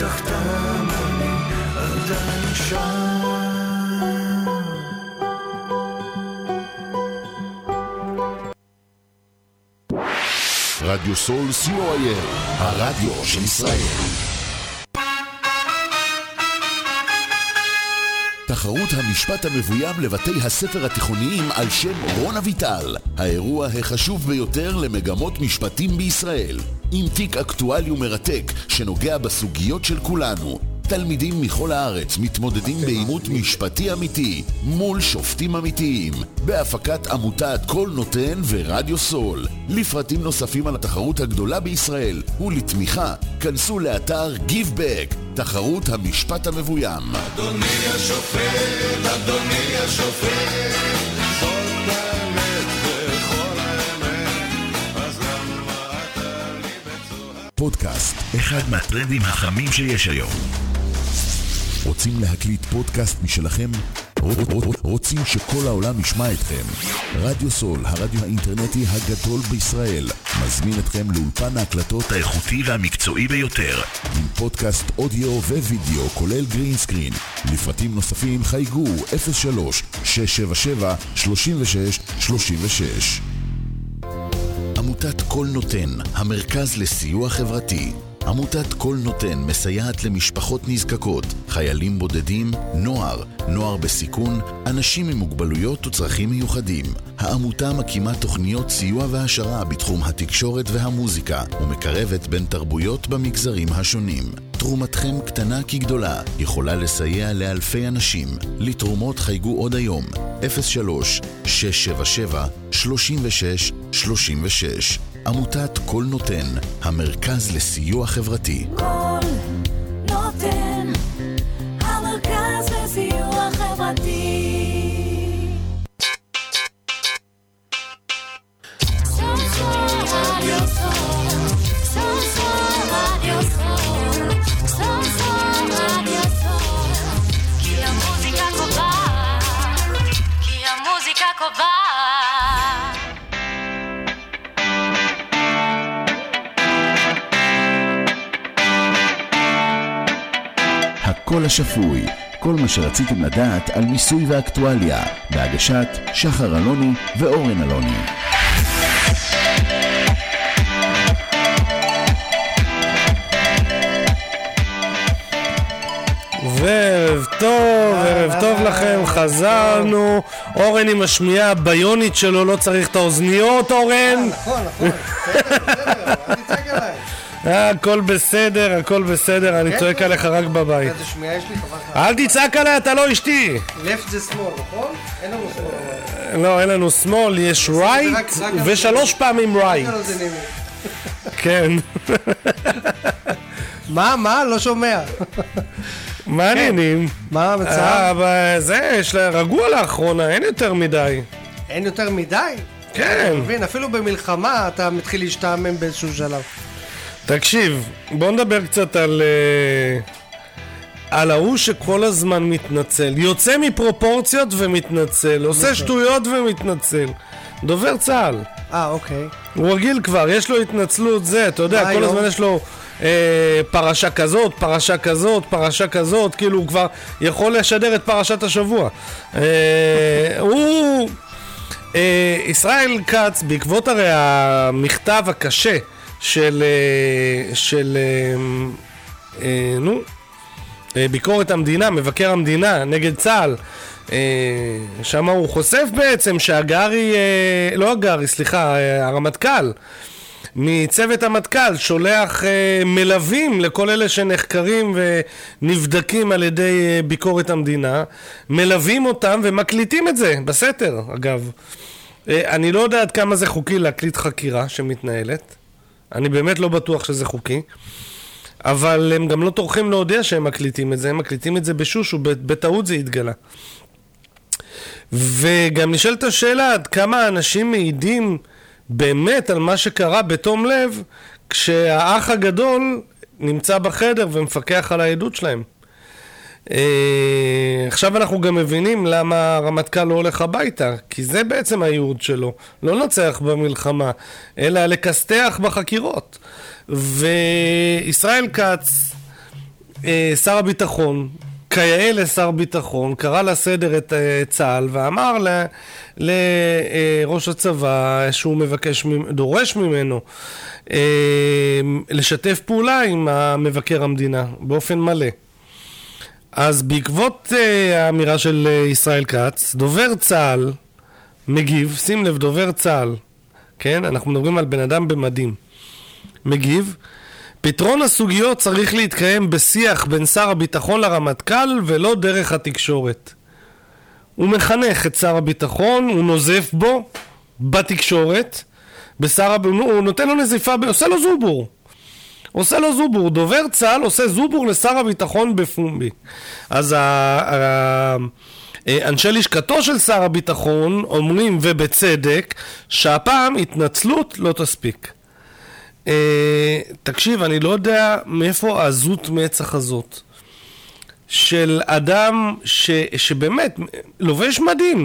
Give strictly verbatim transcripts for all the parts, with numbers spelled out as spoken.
תחתם אני עדיין שם. רדיו סול סי או איי אל, הרדיו של ישראל. תחרות המשפט המבוים לבתי הספר התיכוניים על שם רון אביטל, האירוע החשוב ביותר למגמות משפטים בישראל, עם תיק אקטואלי ומרתק שנוגע בסוגיות של כולנו. תלמידים מכל הארץ מתמודדים בעימות משפטי אמיתי מול שופטים אמיתיים, בהפקת עמותת כל נותן ורדיו סול. לפרטים נוספים על התחרות הגדולה בישראל ולתמיכה, כנסו לאתר Give Back, תחרות המשפט המבוים. אדוני השופט, אדוני השופט, זאת האמת וכל האמת, אז למה אתה לי בצוהר? פודקאסט, אחד מהטרנדים החמים שיש היום. רוצים להקליט פודקאסט משלכם? רוצים שכל העולם ישמע אתכם? רדיו סול, הרדיו האינטרנטי הגדול בישראל, מזמין אתכם לאולפן ההקלטות האיכותי והמקצועי ביותר, עם פודקאסט אודיו ווידאו כולל גרין סקרין. לפרטים נוספים חייגו אפס שלוש שש שבע שבע שלושים ושש שלושים ושש. עמותת כל נותן, המרכז לסיוע חברתי. עמותת כל נותן מסייעת למשפחות נזקקות, חיילים בודדים, נוער, נוער בסיכון, אנשים עם מוגבלויות וצרכים מיוחדים. העמותה מקימה תוכניות סיוע והשרה בתחום התקשורת והמוזיקה, ומקרבת בין תרבויות במגזרים השונים. תרומתכם קטנה כגדולה, יכולה לסייע לאלפי אנשים. לתרומות חייגו עוד היום, אפס שלוש שש שבע שבע שלושים ושש שלושים ושש. עמותת כל נותן, המרכז לסיוע חברתי. כל נותן, המרכז לסיוע חברתי. סול סול רדיו סול, סול סול רדיו סול, סול סול רדיו סול, כי המוזיקה קובעת, כי המוזיקה קובעת. הקול השפוי, כל מה שרציתם לדעת על מיסוי ואקטואליה, בהגשת שחר אלוני ואורן אלוני. וערב טוב, ערב טוב לכם, חזרנו. אורן עם השמיעה הביונית שלו, לא צריך את האוזניות, אורן. נכון, נכון, בסדר, בסדר, אל תצעק עליי. הכל בסדר, הכל בסדר, אני צועק עליך רק בבית. איזה שמיעה יש לי, חבל לך. אל תצעק עליי, אתה לא אשתי. left זה שמאל, נכון? אין לנו שמאל. לא, אין לנו שמאל, יש right ושלוש פעמים right. כן. מה, מה? לא שומע. מה העניינים? מה המצב? זה, יש לה רגוע לאחרונה, אין יותר מדי. אין יותר מדי? כן. מבין, אפילו במלחמה אתה מתחיל להשתעמם באיזשהו שלב. תקשיב, בוא נדבר קצת על על ההוא שכל הזמן מתנצל, יוצא מפרופורציות ומתנצל, עושה שטויות ומתנצל, דובר צה"ל. אה, אוקיי. הוא רגיל כבר, יש לו התנצלות, זה, אתה יודע, כל הזמן יש לו אה, פרשה כזאת, פרשה כזאת, פרשה כזאת, כאילו הוא כבר יכול לשדר את פרשת השבוע. אה, הוא, אה, ישראל כץ, בעקבות הרי המכתב הקשה של, של, אה, נו, ביקורת המדינה, מבקר המדינה נגד צה"ל, שם הוא חושף בעצם שהגרי, לא הגרי, סליחה, הרמטכ"ל, מצוות המטכ"ל שולח מלווים לכל אלה שנחקרים ונבדקים על ידי ביקורת המדינה, מלווים אותם ומקליטים את זה בסתר. אגב, אני לא יודע עד כמה זה חוקי להקליט חקירה שמתנהלת, אני באמת לא בטוח שזה חוקי, אבל הם גם לא טורחים להודיע שהם מקליטים את זה, הם מקליטים את זה בשושו, בטעות זה התגלה. וגם נשאלת השאלה עד כמה אנשים מעידים באמת על מה שקרה בתום לב, כשהאח הגדול נמצא בחדר ומפקח על העדות שלהם. עכשיו אנחנו גם מבינים למה הרמטכ"ל לא הולך הביתה, כי זה בעצם הייעוד שלו, לא נצח במלחמה, אלא לקסתח בחקירות. וישראל כץ אה, שר הביטחון, כיאה לשר ביטחון, קרא לסדר את אה, צה"ל ואמר לראש הצבא שהוא מבקש, דורש ממנו אה, לשתף פעולה עם מבקר המדינה באופן מלא. אז בעקבות אה, האמירה של אה, ישראל כץ, דובר צה"ל מגיב, שים לב, דובר צה"ל, כן? אנחנו מדברים על בן אדם במדים. מגיב, פתרון הסוגיות צריך להתקיים בשיח בין שר הביטחון לרמטכ"ל ולא דרך התקשורת. הוא מחנך את שר הביטחון, הוא נוזף בו בתקשורת, בשר, הוא נותן לו נזיפה, עושה לו זובור. עושה לו זובור, דובר צה"ל עושה זובור לשר הביטחון בפומבי. אז ה... ה... אנשי לשכתו של שר הביטחון אומרים ובצדק שהפעם התנצלות לא תספיק. אה, תקשיב, אני לא יודע מאיפה העזות מצח הזאת של אדם ש, שבאמת לובש מדים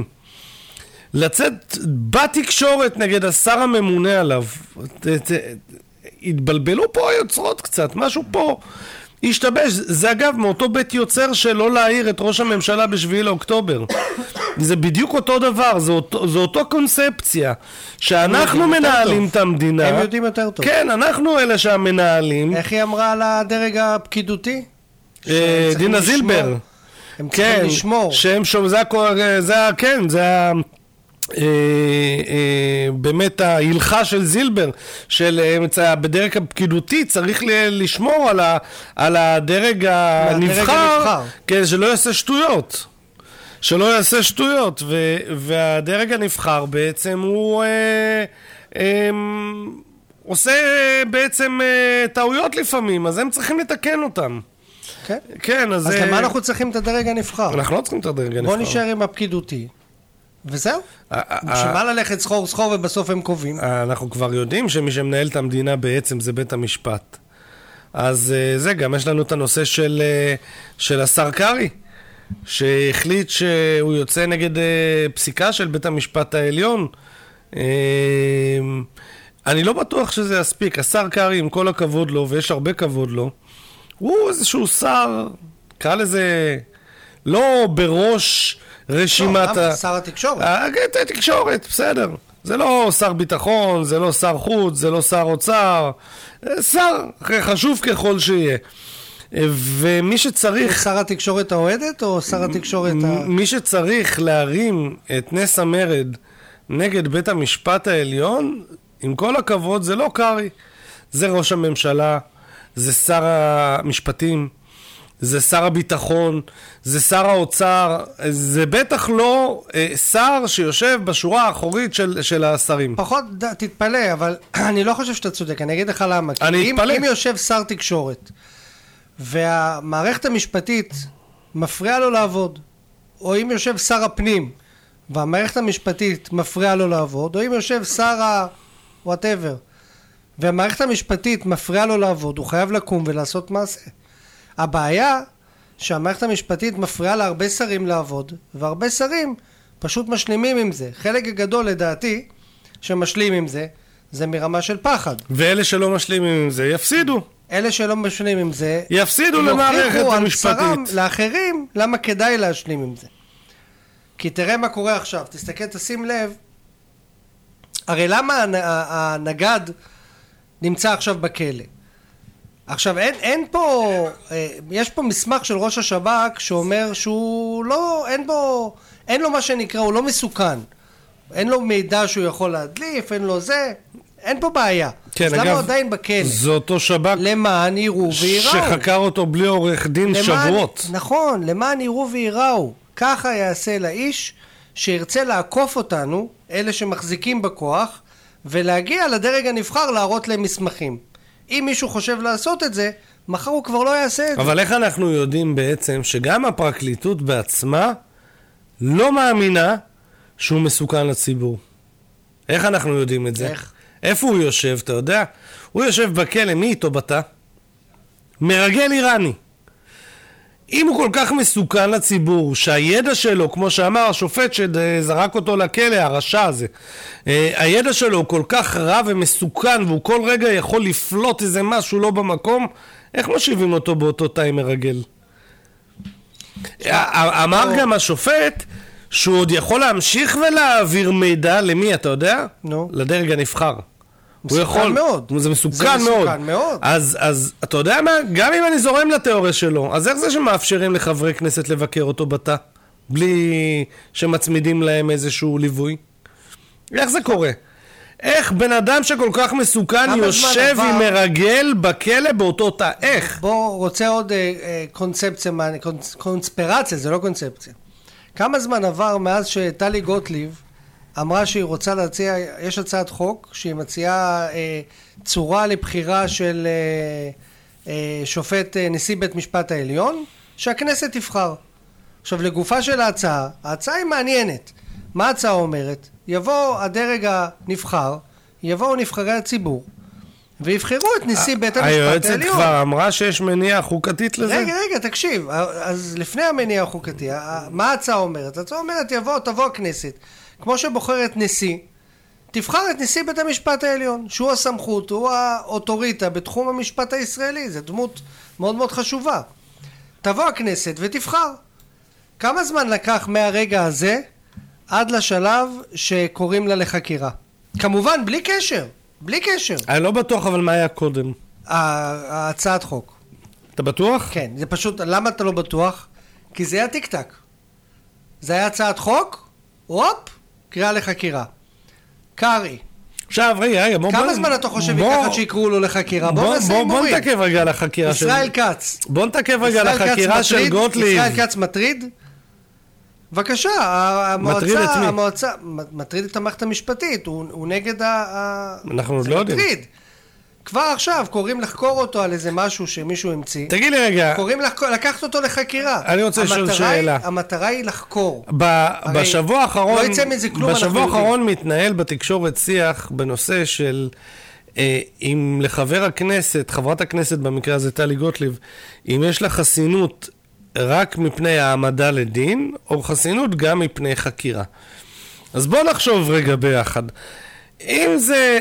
לצאת בתקשורת נגד השר הממונה עליו. ת, ת, התבלבלו פה היוצרות קצת, משהו פה השתבש. זה אגב מאותו בית יוצר שלא להעיר את ראש הממשלה בשביעי לאוקטובר. זה בדיוק אותו דבר, זה אותו, זה אותו קונספציה שאנחנו מנהלים את המדינה. הם יודעים יותר טוב. כן, אנחנו אלה שהמנהלים. איך היא אמרה על הדרג הפקידותי? אה, דינה זילבר. הם צריכים לשמור. שהם שום, זה, זה, כן, זה ה... אה, אה, באמת ההלכה של זילבר של אה, בדרג הפקידותי צריך לשמור על, ה, על הדרג הנבחר כדי שלא יעשה שטויות שלא יעשה שטויות ו, והדרג הנבחר בעצם הוא אה, אה, עושה בעצם אה, טעויות לפעמים, אז הם צריכים לתקן אותם. כן, כן, אז, אז אה, למה אנחנו צריכים את הדרג הנבחר? אנחנו לא צריכים את הדרג הנבחר. בוא נשאר עם הפקידותי וזהו. בשביל מה ללכת סחור סחור ובסוף הם קובעים? אנחנו כבר יודעים שמי שמנהל את המדינה בעצם זה בית המשפט. אז זה גם, יש לנו את הנושא של, של השר קרי, שהחליט שהוא יוצא נגד פסיקה של בית המשפט העליון. אני לא בטוח שזה יספיק. השר קרי, עם כל הכבוד לו, ויש הרבה כבוד לו, הוא איזשהו שר, קרא לזה, לא בראש רשימת... לא, שר התקשורת. התקשורת, בסדר. זה לא שר ביטחון, זה לא שר חוץ, זה לא שר אוצר. שר חשוב ככל שיהיה. ומי שצריך... שר התקשורת האוהדת או שר התקשורת ה... מי שצריך להרים את נס המרד נגד בית המשפט העליון, עם כל הכבוד, זה לא קרי. זה ראש הממשלה, זה שר המשפטים, זה שר הביטחון, זה שר האוצר, זה בטח לא אה, שר שיושב בשורה האחורית של, של השרים. פחות ד, תתפלא, אבל אני לא חושב שאתה צודק, אני אגיד לך למה. אני אם, אתפלא. אם יושב שר תקשורת, והמערכת המשפטית מפריעה לו לעבוד, או אם יושב שר הפנים, והמערכת המשפטית מפריעה לו לעבוד, או אם יושב שר ה... whatever, והמערכת המשפטית מפריעה לו לעבוד, הוא חייב לקום ולעשות מעשה. הבעיה שהמערכת המשפטית מפריעה להרבה שרים לעבוד, והרבה שרים פשוט משלימים עם זה. חלק גדול לדעתי שמשלים עם זה, זה מרמה של פחד. ואלה שלא משלימים עם זה יפסידו. אלה שלא משלים עם זה יפסידו למערכת המשפטית. לאחרים, למה כדאי להשלים עם זה? כי תראה מה קורה עכשיו, תסתכל, תשים לב, הרי למה הנגד נמצא עכשיו בכלא? עכשיו אין, אין פה, יש פה מסמך של ראש השב"כ שאומר שהוא לא, אין בו, אין לו מה שנקרא, הוא לא מסוכן. אין לו מידע שהוא יכול להדליף, אין לו זה, אין פה בעיה. כן, אז אגב, למה הוא עדיין בכלא? זה אותו שב"כ למען יראו ויראו. שחקר אותו בלי עורך דין למען, שבועות. נכון, למען יראו ויראו. ככה יעשה לאיש שירצה לעקוף אותנו, אלה שמחזיקים בכוח, ולהגיע לדרג הנבחר להראות להם מסמכים. אם מישהו חושב לעשות את זה, מחר הוא כבר לא יעשה את זה. אבל איך אנחנו יודעים בעצם שגם הפרקליטות בעצמה לא מאמינה שהוא מסוכן לציבור? איך אנחנו יודעים את זה? איך? איפה הוא יושב, אתה יודע? הוא יושב בכלא, מי איתו בתא? מרגל איראני. אם הוא כל כך מסוכן לציבור, שהידע שלו, כמו שאמר השופט שזרק אותו לכלא, הרשע הזה, הידע שלו הוא כל כך רע ומסוכן, והוא כל רגע יכול לפלוט איזה משהו לא במקום, איך מושיבים אותו באותו תאי מרגל? אמר גם השופט שהוא עוד יכול להמשיך ולהעביר מידע למי, אתה יודע? נו. לדרג הנבחר. מסוכן יכול, מאוד. זה מסוכן, זה מסוכן מאוד. מאוד. אז, אז אתה יודע מה? גם אם אני זורם לתיאוריה שלו, אז איך זה שמאפשרים לחברי כנסת לבקר אותו בתא? בלי שמצמידים להם איזשהו ליווי? איך זה קורה? איך בן אדם שכל כך מסוכן יושב עבר... עם מרגל בכלא באותו תא? איך? בוא, רוצה עוד אה, אה, קונספציה, קונס, קונספירציה, זה לא קונספציה. כמה זמן עבר מאז שטלי גוטליב אמרה שהיא רוצה להציע, יש הצעת חוק שהיא מציעה אה, צורה לבחירה של אה, אה, שופט אה, נשיא בית משפט העליון, שהכנסת תבחר. עכשיו לגופה של ההצעה, ההצעה היא מעניינת. מה ההצעה אומרת? יבוא הדרג הנבחר, יבואו נבחרי הציבור, ויבחרו את נשיא בית המשפט העליון. היועצת כבר אמרה שיש מניעה חוקתית לזה? רגע, רגע, תקשיב. אז לפני המניעה החוקתי, מה ההצעה אומרת? ההצעה אומרת, יבוא, תבוא הכנסת. כמו שבוחרת נשיא, תבחר את נשיא בית המשפט העליון, שהוא הסמכות, הוא האוטוריטה בתחום המשפט הישראלי, זו דמות מאוד מאוד חשובה. תבוא הכנסת ותבחר. כמה זמן לקח מהרגע הזה עד לשלב שקוראים לה לחקירה? כמובן, בלי קשר, בלי קשר. אני לא בטוח, אבל מה היה קודם? ההצעת חוק. אתה בטוח? כן, זה פשוט, למה אתה לא בטוח? כי זה היה טיק טק. זה היה הצעת חוק, הופ, קריאה לחקירה. קרי. עכשיו, רגע, רגע, בוא... כמה זמן אתה חושב ייקחת שיקראו לו לחקירה? בוא נעשה הימורים. בוא נתעכב רגע על החקירה של... ישראל כץ. בוא נתעכב רגע על החקירה של גוטליב. ישראל כץ מטריד? בבקשה, המועצה... המועצה... מטריד את המערכת המשפטית, הוא נגד ה... אנחנו עוד לא יודעים. מטריד. כבר עכשיו קוראים לחקור אותו על איזה משהו שמישהו המציא. תגיד לי רגע. קוראים לקחת אותו לחקירה. אני רוצה לשאול שאלה. המטרה היא לחקור. בשבוע האחרון, לא יצא מזה כלום. בשבוע האחרון מתנהל בתקשורת שיח בנושא של אם לחבר הכנסת, חברת הכנסת במקרה הזה טלי גוטליב, אם יש לה חסינות רק מפני העמדה לדין, או חסינות גם מפני חקירה. אז בוא נחשוב רגע ביחד. אם זה...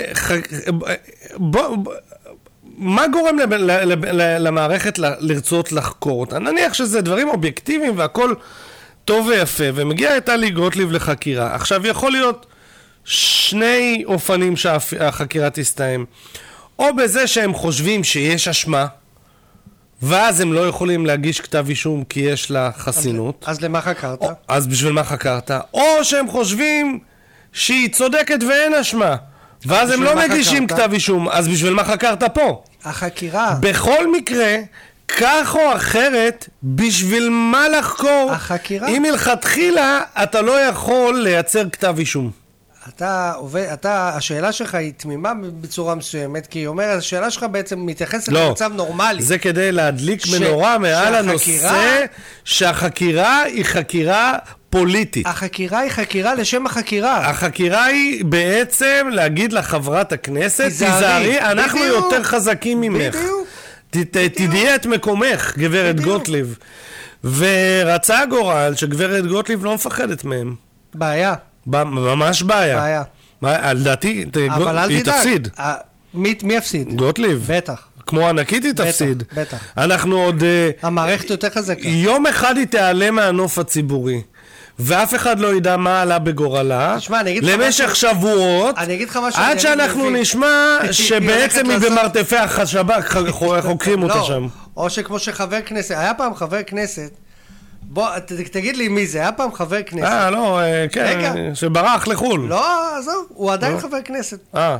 בוא... מה גורם למערכת לרצות לחקור אותה? נניח שזה דברים אובייקטיביים והכל טוב ויפה, ומגיע את טלי גוטליב לחקירה. עכשיו יכול להיות שני אופנים שהחקירה תסתיים. או בזה שהם חושבים שיש אשמה, ואז הם לא יכולים להגיש כתב אישום כי יש לה חסינות. אז למה חקרת? אז בשביל מה חקרת? או שהם חושבים שהיא צודקת ואין אשמה, ואז הם לא מגישים כתב אישום. אז בשביל מה חקרת פה? החקירה. בכל מקרה, כך או אחרת, בשביל מה לחקור? החקירה. אם מלכתחילה אתה לא יכול לייצר כתב אישום. אתה עובד, אתה, השאלה שלך היא תמימה בצורה מסוימת, כי היא אומרת, השאלה שלך בעצם מתייחסת לא, למצב נורמלי. זה כדי להדליק ש... מנורה מעל שהחקירה... הנושא שהחקירה היא חקירה פוליטית. החקירה היא חקירה לשם החקירה. החקירה היא בעצם להגיד לחברת הכנסת, תיזהרי, אנחנו בדיוק. יותר חזקים ממך. בדיוק. ת, בדיוק. תדעי את מקומך, גברת בדיוק. גוטליב. ורצה הגורל שגברת גוטליב לא מפחדת מהם. בעיה. ממש בעיה. בעיה. לדעתי, היא תפסיד. מי יפסיד? גוטליב. בטח. כמו ענקית היא תפסיד. בטח. אנחנו עוד... המערכת יותר חזקה. יום אחד היא תיעלם מהנוף הציבורי. ואף אחד לא ידע מה עלה בגורלה. תשמע, אני אגיד לך משהו. למשך שבועות. אני אגיד לך משהו. עד שאנחנו נשמע שבעצם היא במרתפי השב"כ חוקרים אותה שם. או שכמו שחבר כנסת, היה פעם חבר כנסת, בוא, תגיד לי מי זה, היה פעם חבר כנסת. אה, לא, כן, שברח לחול. לא, עזוב, הוא עדיין חבר כנסת. אה.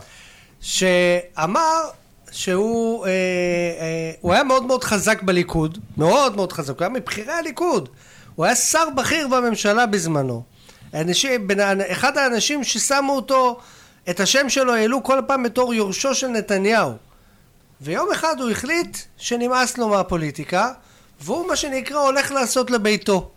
שאמר שהוא הוא היה מאוד מאוד חזק בליכוד, מאוד מאוד חזק, הוא היה מבחירי הליכוד. הוא היה שר בכיר בממשלה בזמנו. אנשים, אחד האנשים ששמו אותו, את השם שלו העלו כל פעם בתור יורשו של נתניהו. ויום אחד הוא החליט שנמאס לו מהפוליטיקה, והוא מה שנקרא הולך לעשות לביתו.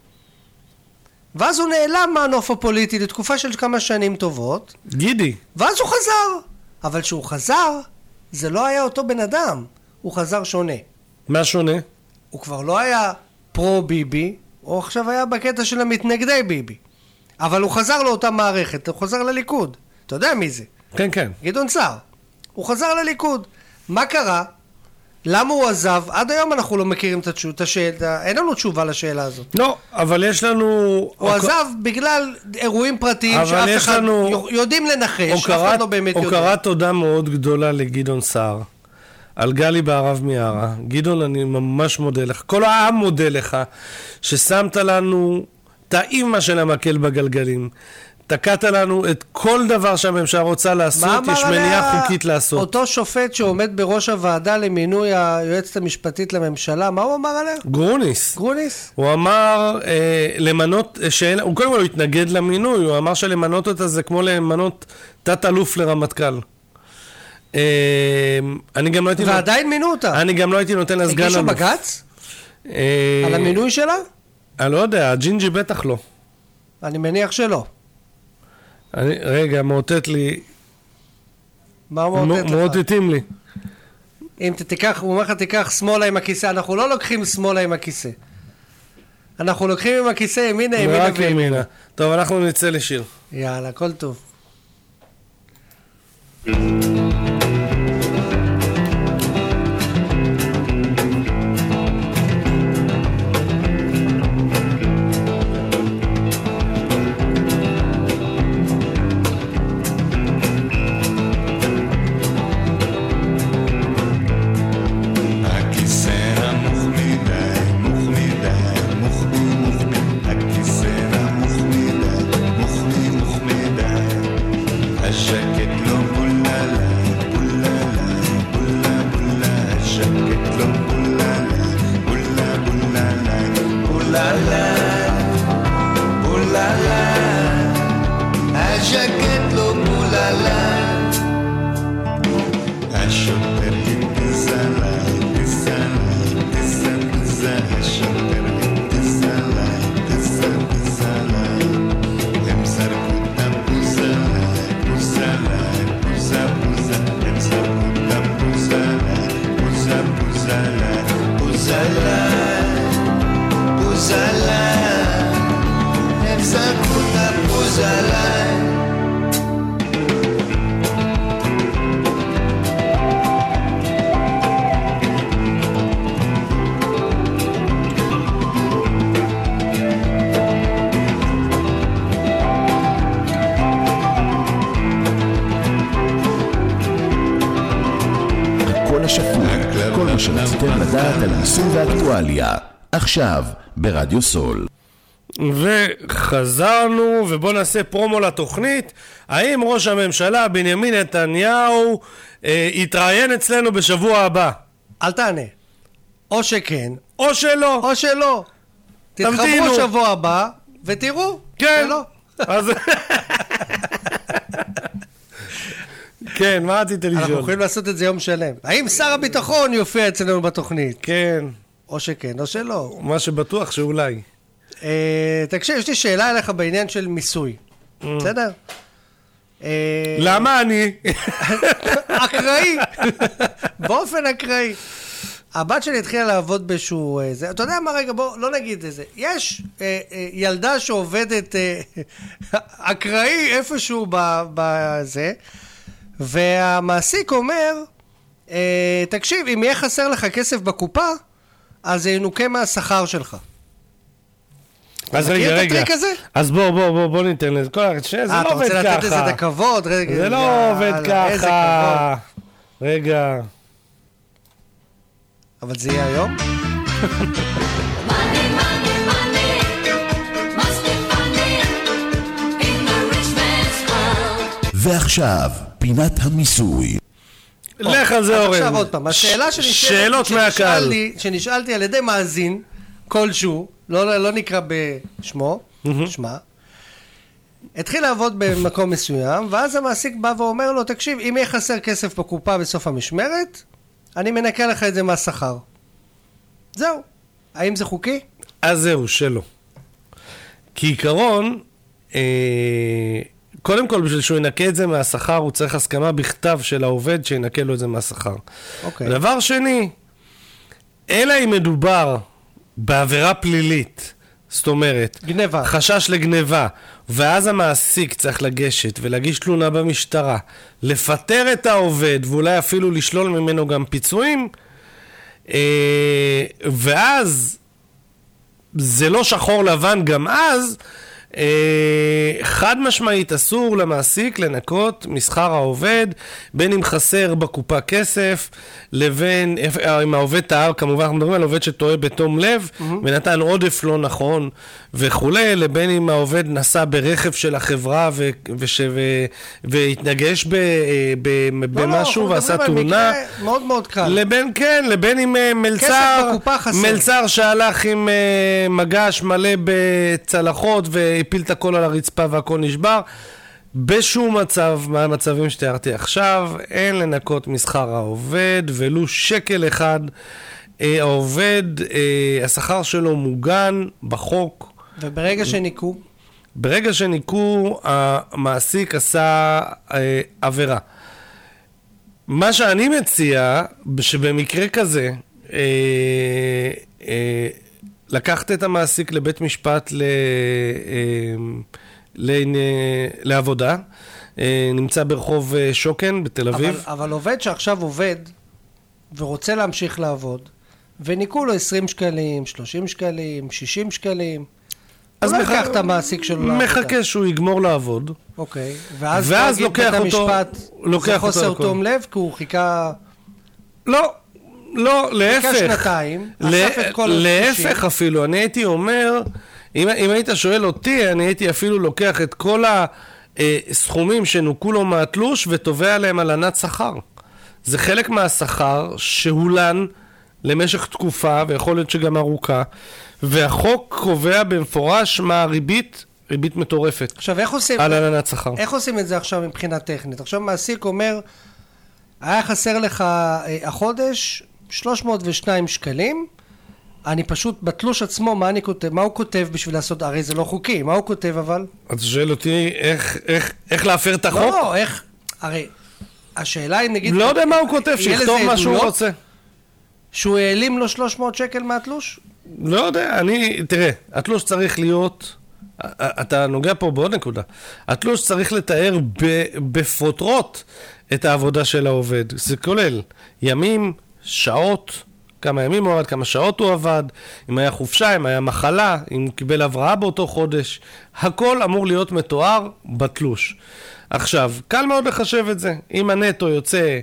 ואז הוא נעלם מהנוף הפוליטי לתקופה של כמה שנים טובות. גידי. ואז הוא חזר. אבל כשהוא חזר, זה לא היה אותו בן אדם. הוא חזר שונה. מה שונה? הוא כבר לא היה פרו ביבי, או עכשיו היה בקטע של המתנגדי ביבי. אבל הוא חזר לאותה מערכת, הוא חזר לליכוד. אתה יודע מי זה? כן, כן. גדעון סער. הוא חזר לליכוד. מה קרה? למה הוא עזב? עד היום אנחנו לא מכירים את השאלה, אין לנו תשובה לשאלה הזאת. לא, אבל יש לנו... הוא עזב בגלל אירועים פרטיים שאף אחד לנו... יודעים לנחש, אף אחד לא באמת יודע. הוקרת תודה מאוד גדולה לגדעון סער, על גלי בערב מיארה. גדעון, אני ממש מודה לך, כל העם מודה לך, ששמת לנו את האימא של המקל בגלגלים. תקעת לנו את כל דבר שהממשלה רוצה לעשות, יש מניעה חוקית לעשות. אותו שופט שעומד בראש הוועדה למינוי היועצת המשפטית לממשלה, מה הוא אמר עליה? גרוניס. גרוניס? הוא אמר אה, למנות, שאל, הוא קודם כל הוא התנגד למינוי, הוא אמר שלמנות אותה זה כמו למנות תת אלוף לרמטכ"ל. אה, אני גם לא הייתי... ועדיין נות... מינו אותה. אני גם לא הייתי נותן לה סגן אלוף. הגישו בגץ? אה, על המינוי שלה? אני לא יודע, הג'ינג'י בטח לא. אני מניח שלא. אני, רגע, מאותת לי... מה הוא מאותת לך? מאותתים לי. אם תיקח, הוא אומר לך תיקח שמאלה עם הכיסא, אנחנו לא לוקחים שמאלה עם הכיסא. אנחנו לוקחים עם הכיסא ימינה, ימינה רק ימינה. טוב, אנחנו נצא לשיר. יאללה, הכל טוב. עכשיו ברדיו סול. וחזרנו, ובוא נעשה פרומו לתוכנית. האם ראש הממשלה בנימין נתניהו אה, יתראיין אצלנו בשבוע הבא? אל תענה. או שכן, או שלא. או שלא. תתחברו שבוע הבא ותראו. כן. שלא. אז... כן, מה רצית לשאול? אנחנו יכולים לעשות את זה יום שלם. האם שר הביטחון יופיע אצלנו בתוכנית? כן. או שכן, או שלא. מה שבטוח שאולי. אה, תקשיב, יש לי שאלה אליך בעניין של מיסוי. בסדר? אה, למה אני? אקראי. באופן אקראי. הבת שלי התחילה לעבוד באיזשהו... אה, זה, אתה יודע מה רגע, בוא, לא נגיד את זה. יש אה, אה, ילדה שעובדת אה, אקראי איפשהו בזה, והמעסיק אומר, אה, תקשיב, אם יהיה חסר לך כסף בקופה, אז זה ינוקה מהשכר שלך. אז רגע, רגע. אז בוא, בוא, בוא, בוא ניתן לזה. זה לא עובד ככה. אתה רוצה לתת לזה את הכבוד? זה לא עובד ככה. רגע. אבל זה יהיה היום? ועכשיו, פינת המיסוי. לך על זה אורן. עכשיו עוד פעם, השאלה שאלות מהקהל. שנשאלתי על ידי מאזין כלשהו, לא נקרא בשמו, שמה, התחיל לעבוד במקום מסוים, ואז המעסיק בא ואומר לו, תקשיב, אם יהיה חסר כסף בקופה בסוף המשמרת, אני מנקה לך את זה מהשכר. זהו. האם זה חוקי? אז זהו, שלא. כעיקרון, אה, קודם כל, בשביל שהוא ינקה את זה מהשכר, הוא צריך הסכמה בכתב של העובד שינקה לו את זה מהשכר. אוקיי. דבר שני, אלא אם מדובר בעבירה פלילית, זאת אומרת, גניבה. חשש לגניבה, ואז המעסיק צריך לגשת ולהגיש תלונה במשטרה, לפטר את העובד ואולי אפילו לשלול ממנו גם פיצויים, אה, ואז זה לא שחור לבן גם אז, חד משמעית אסור למעסיק לנקות משכר העובד, בין אם חסר בקופה כסף, לבין אם העובד טעה, כמובן אנחנו מדברים על עובד שטועה בתום לב mm-hmm. ונתן עודף לא נכון וכו', לבין אם העובד נסע ברכב של החברה ו- וש- ו- והתנגש ב- ב- לא, במשהו לא, ועשה תאונה, מאוד מאוד קל. לבין כן, לבין אם מלצר, מלצר שהלך עם מגש מלא בצלחות והפיל את הכל על הרצפה והכל נשבר. בשום מצב מהמצבים שתיארתי עכשיו אין לנקות משכר העובד ולו שקל אחד. העובד, השכר שלו מוגן בחוק. וברגע שניקו? ברגע שניקו, המעסיק עשה עבירה. מה שאני מציע, שבמקרה כזה, לקחת את המעסיק לבית משפט ל... לעבודה, נמצא ברחוב שוקן בתל אביב. אבל, אבל עובד שעכשיו עובד ורוצה להמשיך לעבוד, וניקו לו עשרים שקלים, שלושים שקלים, שישים שקלים, אז הוא לקח את המעסיק שלו לעבודה. מחכה שהוא יגמור לעבוד. אוקיי, ואז, ואז לוקח אותו, לוקח זה חוסר תום לב, כי הוא חיכה... לא, לא, להפך. חיכה שנתיים, אסף את כל... להפך אפילו, אני הייתי אומר... אם, אם היית שואל אותי, אני הייתי אפילו לוקח את כל הסכומים שנוקו לו מהתלוש ותובע עליהם הלנת שכר. זה חלק מהשכר שהולן למשך תקופה, ויכול להיות שגם ארוכה, והחוק קובע במפורש מה הריבית, ריבית מטורפת. עכשיו, איך עושים, על הלנת שכר. איך עושים את זה עכשיו מבחינה טכנית? עכשיו מעסיק אומר, היה חסר לך החודש שלוש מאות ושניים שקלים, אני פשוט, בתלוש עצמו, מה אני כותב? מה הוא כותב בשביל לעשות? הרי זה לא חוקי, מה הוא כותב אבל? אתה שואל אותי איך, איך, איך להפר את החוק? לא, איך, הרי, השאלה היא נגיד... לא יודע מה הוא כותב, שיכתוב מה שהוא רוצה. שהוא העלים לו שלוש מאות שקל מהתלוש? לא יודע, אני, תראה, התלוש צריך להיות, אתה נוגע פה בעוד נקודה, התלוש צריך לתאר בפרוטרוט את העבודה של העובד. זה כולל ימים, שעות, כמה ימים הוא עבד, כמה שעות הוא עבד, אם היה חופשה, אם היה מחלה, אם קיבל הבראה באותו חודש, הכל אמור להיות מתואר בתלוש. עכשיו, קל מאוד לחשב את זה. אם הנטו יוצא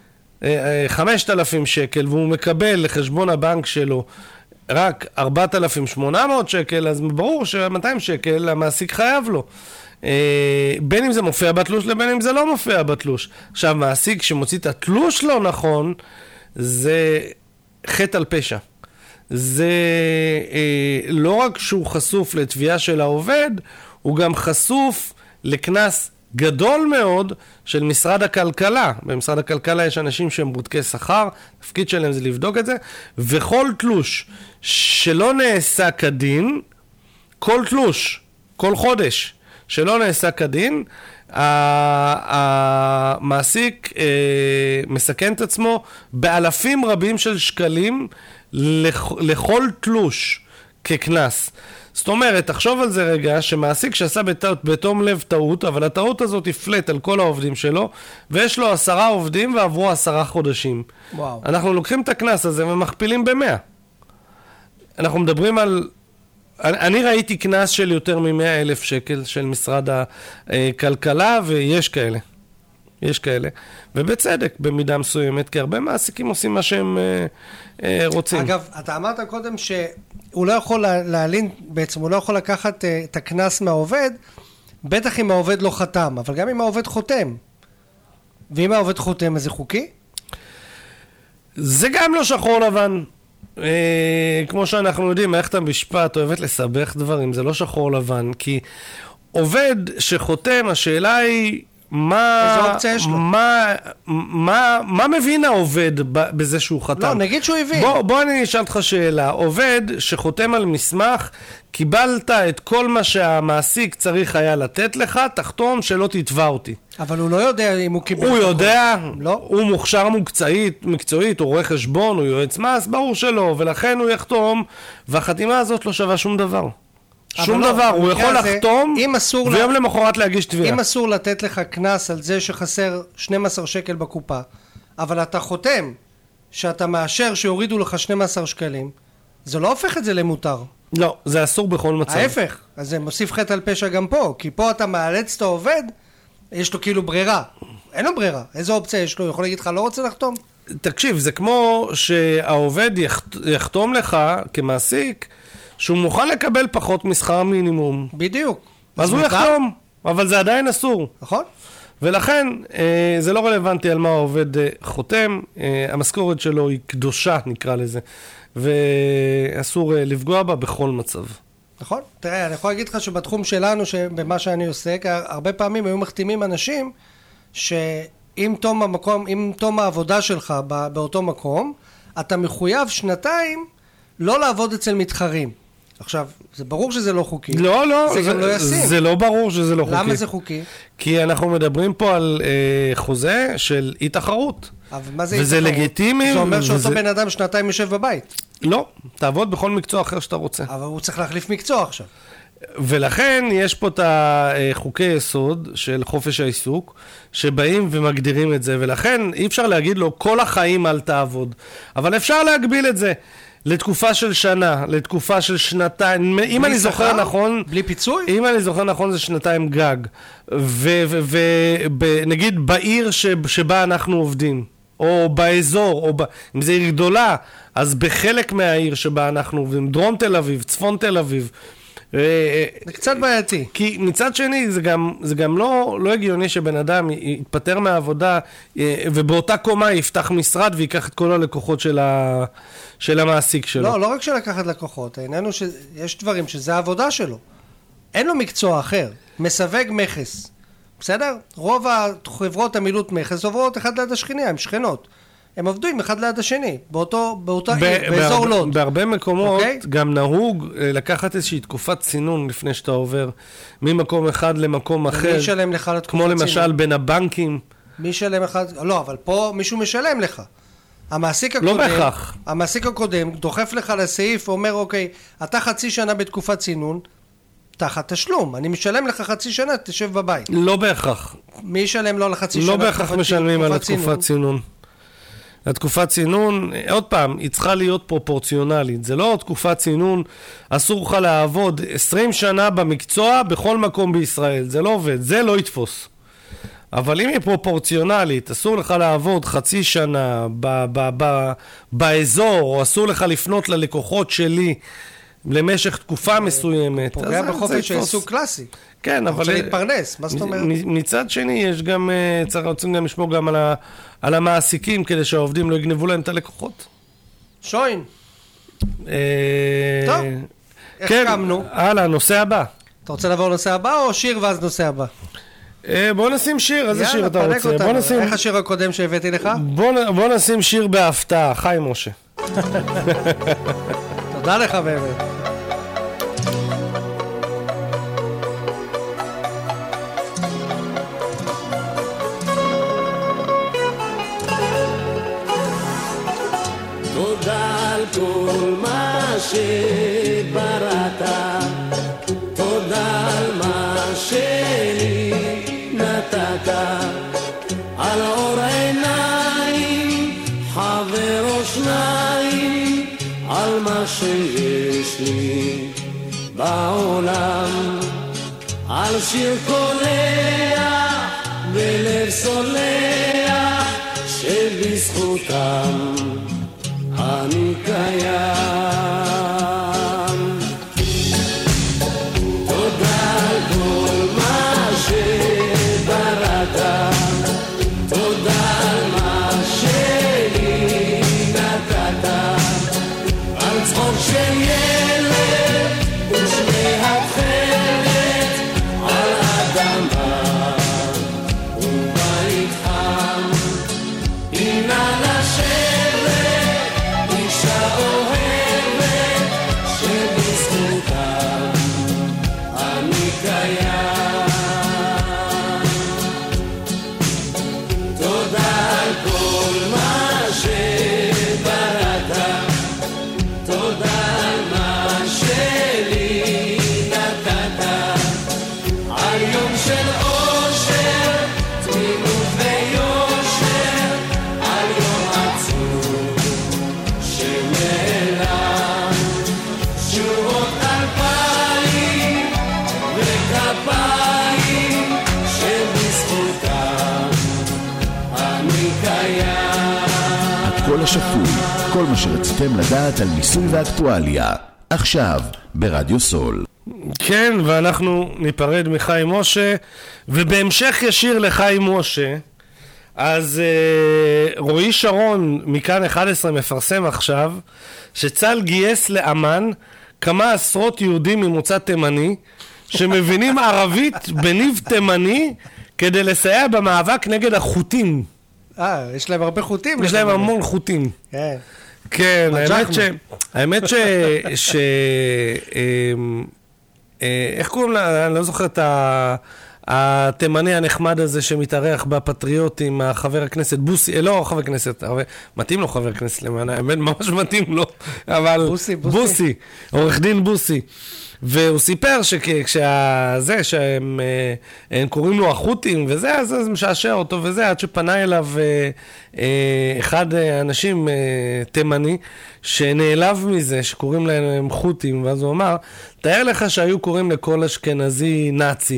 חמשת אלפים שקל והוא מקבל לחשבון הבנק שלו רק ארבעת אלפים ושמונה מאות שקל, אז ברור ש-מאתיים שקל המעסיק חייב לו. בין אם זה מופיע בתלוש לבין אם זה לא מופיע בתלוש. עכשיו, מעסיק שמוציא את התלוש לא נכון, זה חטא על פשע. זה אה, לא רק שהוא חשוף לתביעה של העובד, הוא גם חשוף לכנס גדול מאוד של משרד הכלכלה. במשרד הכלכלה יש אנשים שהם בודקי שכר, תפקיד שלהם זה לבדוק את זה, וכל תלוש שלא נעשה כדין, כל תלוש, כל חודש שלא נעשה כדין, המעסיק מסכן את עצמו באלפים רבים של שקלים לכל תלוש ככנס. זאת אומרת, תחשוב על זה רגע, שמעסיק שעשה בתום לב טעות, אבל הטעות הזאת יפלט על כל העובדים שלו, ויש לו עשרה עובדים ועברו עשרה חודשים. וואו. אנחנו לוקחים את הכנס הזה ומכפילים במאה. אנחנו מדברים על... אני ראיתי כנס של יותר ממאה אלף שקל של משרד הכלכלה, ויש כאלה. יש כאלה. ובצדק, במידה מסוימת, כי הרבה מעסיקים עושים מה שהם אה, אה, רוצים. אגב, אתה אמרת קודם שהוא לא יכול להלין, בעצם הוא לא יכול לקחת אה, את הכנס מהעובד, בטח אם העובד לא חתם, אבל גם אם העובד חותם. ואם העובד חותם, אז זה חוקי? זה גם לא שחור לבן. אה, כמו שאנחנו יודעים, מערכת המשפט אוהבת לסבך דברים, זה לא שחור לבן, כי עובד שחותם, השאלה היא מה, איזה אופציה יש לו? מה, מה, מה מבין העובד בזה שהוא חתם? לא, נגיד שהוא הבין. בוא, בוא אני אשאל אותך שאלה. עובד שחותם על מסמך, קיבלת את כל מה שהמעסיק צריך היה לתת לך, תחתום שלא תתבע אותי. אבל הוא לא יודע אם הוא קיבל... הוא יודע, לא. הוא מוכשר מקצועית, מקצועית, הוא רואה חשבון, הוא יועץ מס, ברור שלא, ולכן הוא יחתום, והחתימה הזאת לא שווה שום דבר. שום לא, דבר, הוא יכול הזה, לחתום, ויום לה... למחרת להגיש תביעה. אם אסור לתת לך כנס על זה שחסר שנים עשר שקל בקופה, אבל אתה חותם שאתה מאשר שיורידו לך שנים עשר שקלים, זה לא הופך את זה למותר. לא, זה אסור בכל מצב. ההפך, אז זה מוסיף חטא על פשע גם פה, כי פה אתה מאלץ את העובד, יש לו כאילו ברירה. אין לו ברירה, איזו אופציה יש לו? הוא יכול להגיד לך, לא רוצה לחתום? תקשיב, זה כמו שהעובד יחתום לך כמעסיק, שהוא מוכן לקבל פחות משכר מינימום. בדיוק. אז הוא יחתום, אבל זה עדיין אסור. נכון. ולכן אה, זה לא רלוונטי על מה העובד אה, חותם, אה, המשכורת שלו היא קדושה נקרא לזה, ואסור אה, לפגוע בה בכל מצב. נכון. תראה, אני יכול להגיד לך שבתחום שלנו, במה שאני עוסק, הרבה פעמים היו מחתימים אנשים שאם תום המקום, אם תום העבודה שלך באותו מקום, אתה מחויב שנתיים לא לעבוד אצל מתחרים. עכשיו, זה ברור שזה לא חוקי. לא, לא. זה, זה גם לא ישים. זה לא ברור שזה לא חוקי. למה זה חוקי? כי אנחנו מדברים פה על אה, חוזה של אי תחרות. אבל מה זה וזה אי תחרות? לגיטימי. זה אומר שאותו וזה... בן אדם שנתיים יושב בבית. לא, תעבוד בכל מקצוע אחר שאתה רוצה. אבל הוא צריך להחליף מקצוע עכשיו. ולכן יש פה את החוקי יסוד של חופש העיסוק, שבאים ומגדירים את זה, ולכן אי אפשר להגיד לו כל החיים אל תעבוד. אבל אפשר להגביל את זה. לתקופה של שנה, לתקופה של שנתיים, אם אני זוכר נכון... בלי פיצוי? אם אני זוכר נכון זה שנתיים גג. ונגיד בעיר שבה אנחנו עובדים, או באזור, או ב... אם זה עיר גדולה, אז בחלק מהעיר שבה אנחנו עובדים, דרום תל אביב, צפון תל אביב, זה קצת בעייתי. כי מצד שני זה גם, זה גם לא, לא הגיוני שבן אדם יתפטר מהעבודה ובאותה קומה יפתח משרד ויקח את כל הלקוחות של, ה, של המעסיק שלו. לא, לא רק שלקחת לקוחות, העניין הוא שיש דברים שזה העבודה שלו. אין לו מקצוע אחר, מסווג מכס. בסדר? רוב החברות המילוט מכס עוברות אחד ליד השכני, הן שכנות. הם עובדים אחד ליד השני, באותו, באותה ב- עיר, באזור לוד. בהרבה מקומות okay? גם נהוג לקחת איזושהי תקופת צינון לפני שאתה עובר ממקום אחד למקום אחר. מי ישלם לך לתקופת כמו צינון? למשל בין הבנקים. מי ישלם אחד? לא, אבל פה מישהו משלם לך. המעסיק הקודם, לא בהכרח. המעסיק הקודם דוחף לך לסעיף ואומר, אוקיי, אתה חצי שנה בתקופת צינון, תחת תשלום. אני משלם לך חצי שנה, תשב בבית. לא בהכרח. מי ישלם לו לחצי לא שנה? לא בהכרח משלמים על התקופת צינון. התקופת צינון, עוד פעם, היא צריכה להיות פרופורציונלית. זה לא תקופת צינון, אסור לך לעבוד עשרים שנה במקצוע בכל מקום בישראל. זה לא עובד, זה לא יתפוס. אבל אם היא פרופורציונלית, אסור לך לעבוד חצי שנה ב- ב- ב- באזור, או אסור לך לפנות ללקוחות שלי למשך תקופה מסוימת. פוגע בחופש העיסוק קלאסי. כן, אבל... רוצה להתפרנס, מה זאת אומרת? מצד שני, יש גם, צריך רוצים גם לשמור גם על, ה, על המעסיקים, כדי שהעובדים לא יגנבו להם את הלקוחות. שוין. טוב, איך כן, קמנו? הלאה, נושא הבא. אתה רוצה לעבור לנושא הבא או שיר ואז נושא הבא? בוא נשים שיר, איזה שיר אתה רוצה? בוא נשים... איך השיר הקודם שהבאתי לך? בוא, בוא נשים שיר בהפתעה, חי משה. תודה לך באמת. תודה על כל מה שבראת, תודה על מה שלי נתת, על אור עיניים, חבר או שניים, על מה שיש לי בעולם, על שיר קולח ולב סולח שבזכותם אני קיים. תודה על כל מה שבראת, תודה על מה שלי נתת, על צחוק של ילד ושמי התכלת, על אדמה עוד על מה שלי נתת, על יום של אושר, תמימות ויושר, על יום עצוב שנעלם, שורות אלפיים וכפיים שבזכותם אני קיים. הקול השפוי, כל מה שרציתם לדעת על מיסוי ואקטואליה, עכשיו ברדיו סול. כן, ואנחנו ניפרד מחיים משה, ובהמשך ישיר לחיים משה, אז אה, רועי שרון מכאן אחת עשרה מפרסם עכשיו, שצה"ל גייס לאמן כמה עשרות יהודים ממוצא תימני, שמבינים ערבית בניב תימני, כדי לסייע במאבק נגד החוטים. אה, יש להם הרבה חוטים. יש להם המון חוטים. כן. כן, האמת ש... מג'חנו. האמת ש... ש... אמ, אה, איך קוראים לה? אני לא זוכר את ה... התימני הנחמד הזה שמתארח בפטריוטים, החבר הכנסת בוסי, אה, לא חבר הכנסת, הרבה, מתאים לו חבר הכנסת למען, האמת ממש מתאים לו, אבל בוסי, בוסי. בוסי, עורך דין בוסי. והוא סיפר שכשזה, שהם אה, הם קוראים לו החות'ים וזה, אז זה משעשע אותו וזה, עד שפנה אליו אה, אה, אחד האנשים אה, תימני, שנעלב מזה, שקוראים להם חות'ים, ואז הוא אמר, תאר לך שהיו קוראים לכל אשכנזי נאצי.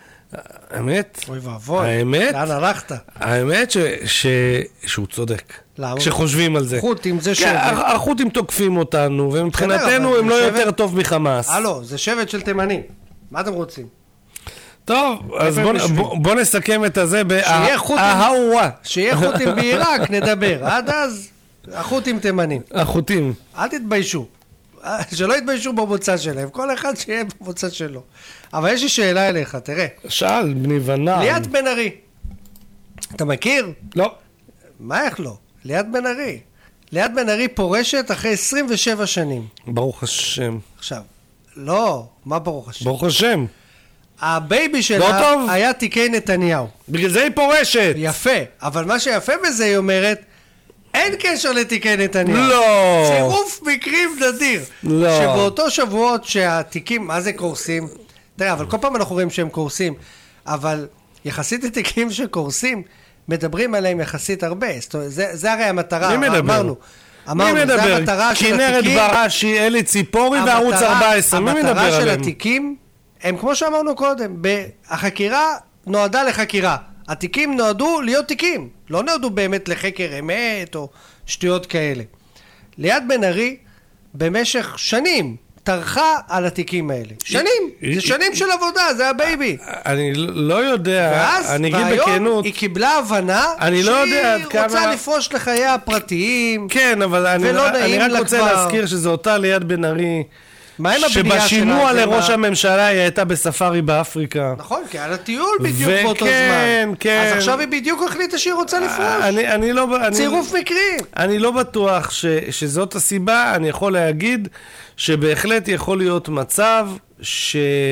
האמת? אוי ואבוי. האמת? לאן הלכת? האמת ש, ש, שהוא צודק. למה? כשחושבים על זה. חות'ים זה כן, שבט. החות'ים תוקפים אותנו, ומבחינתנו אבל הם לא זה יותר שבט- טוב מחמאס. הלו, זה שבט של תימנים. מה אתם רוצים? טוב, אז הם בוא, יושבים? בוא, בוא נסכם את הזה שיהיה חות'ים. באהווה. שיהיה חות'ים בעיראק, נדבר. עד אז, החות'ים תימנים. החות'ים. אל תתביישו. שלא יתביישו במוצא שלהם. כל אחד שיהיה במוצא שלו. אבל יש לי שאלה אליך, תראה. שאל, בני ונעם. ליאת בן ארי. אתה מכיר? לא. מה איך לא? ליאת בן ארי. ליאת בן ארי פורשת אחרי עשרים ושבע שנים. ברוך השם. עכשיו, לא, מה ברוך השם? ברוך השם. הבייבי לא שלה טוב? היה תיקי נתניהו. בגלל זה היא פורשת. יפה, אבל מה שיפה בזה היא אומרת, אין קשר לתיקי נתניהו. לא. צירוף מקרים נדיר. לא. שבאותו שבועות שהתיקים, מה זה קורסים? תראה, אבל כל פעם אנחנו רואים שהם קורסים, אבל יחסית לתיקים שקורסים, מדברים עליהם יחסית הרבה. זאת אומרת, זה, זה הרי המטרה. מי מדבר? אמרנו, מי אמרנו, זה מדבר? המטרה של כנרת התיקים. בראשי, אלי ציפורי וערוץ המטרה- ארבע עשרה. מי מדבר המטרה של עליהם? התיקים, הם כמו שאמרנו קודם, החקירה נועדה לחקירה. התיקים נועדו להיות תיקים, לא נועדו באמת לחקר אמת או שטויות כאלה. ליאת בן ארי במשך שנים טרחה על התיקים האלה. שנים, זה שנים של עבודה, זה הבייבי. אני לא יודע, ואז, אני אגיד והיום בכנות. היא קיבלה הבנה אני לא יודע עד שהיא כמה- רוצה לפרוש לחייה הפרטיים. כן, אבל אני, ולא אני נעים רק לה רוצה כבר. להזכיר שזו אותה ליאת בן ארי, מה עם הבנייה שבשימוע שלה? זה לראש מה- הממשלה היא הייתה בספארי באפריקה. נכון, כי על הטיול בדיוק וכן, באותו זמן. כן. אז עכשיו היא בדיוק החליטה שהיא רוצה לפרוש. אני, אני לא... אני, צירוף מקרים. אני לא בטוח ש, שזאת הסיבה, אני יכול להגיד שבהחלט יכול להיות מצב ש,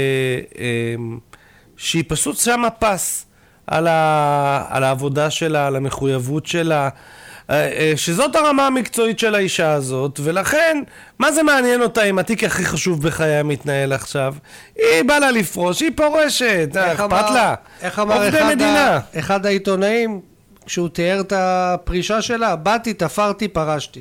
אמ, שהיא פשוט שמה פס על, ה, על העבודה שלה, על המחויבות שלה, שזאת הרמה המקצועית של האישה הזאת, ולכן, מה זה מעניין אותה אם התיק הכי חשוב בחיי מתנהל עכשיו? היא באה לה לפרוש, היא פורשת, איך אכפת אמר- לה. איך אמר עובדי אחד, מדינה. ה, אחד העיתונאים, כשהוא תיאר את הפרישה שלה, באתי, תפרתי, פרשתי.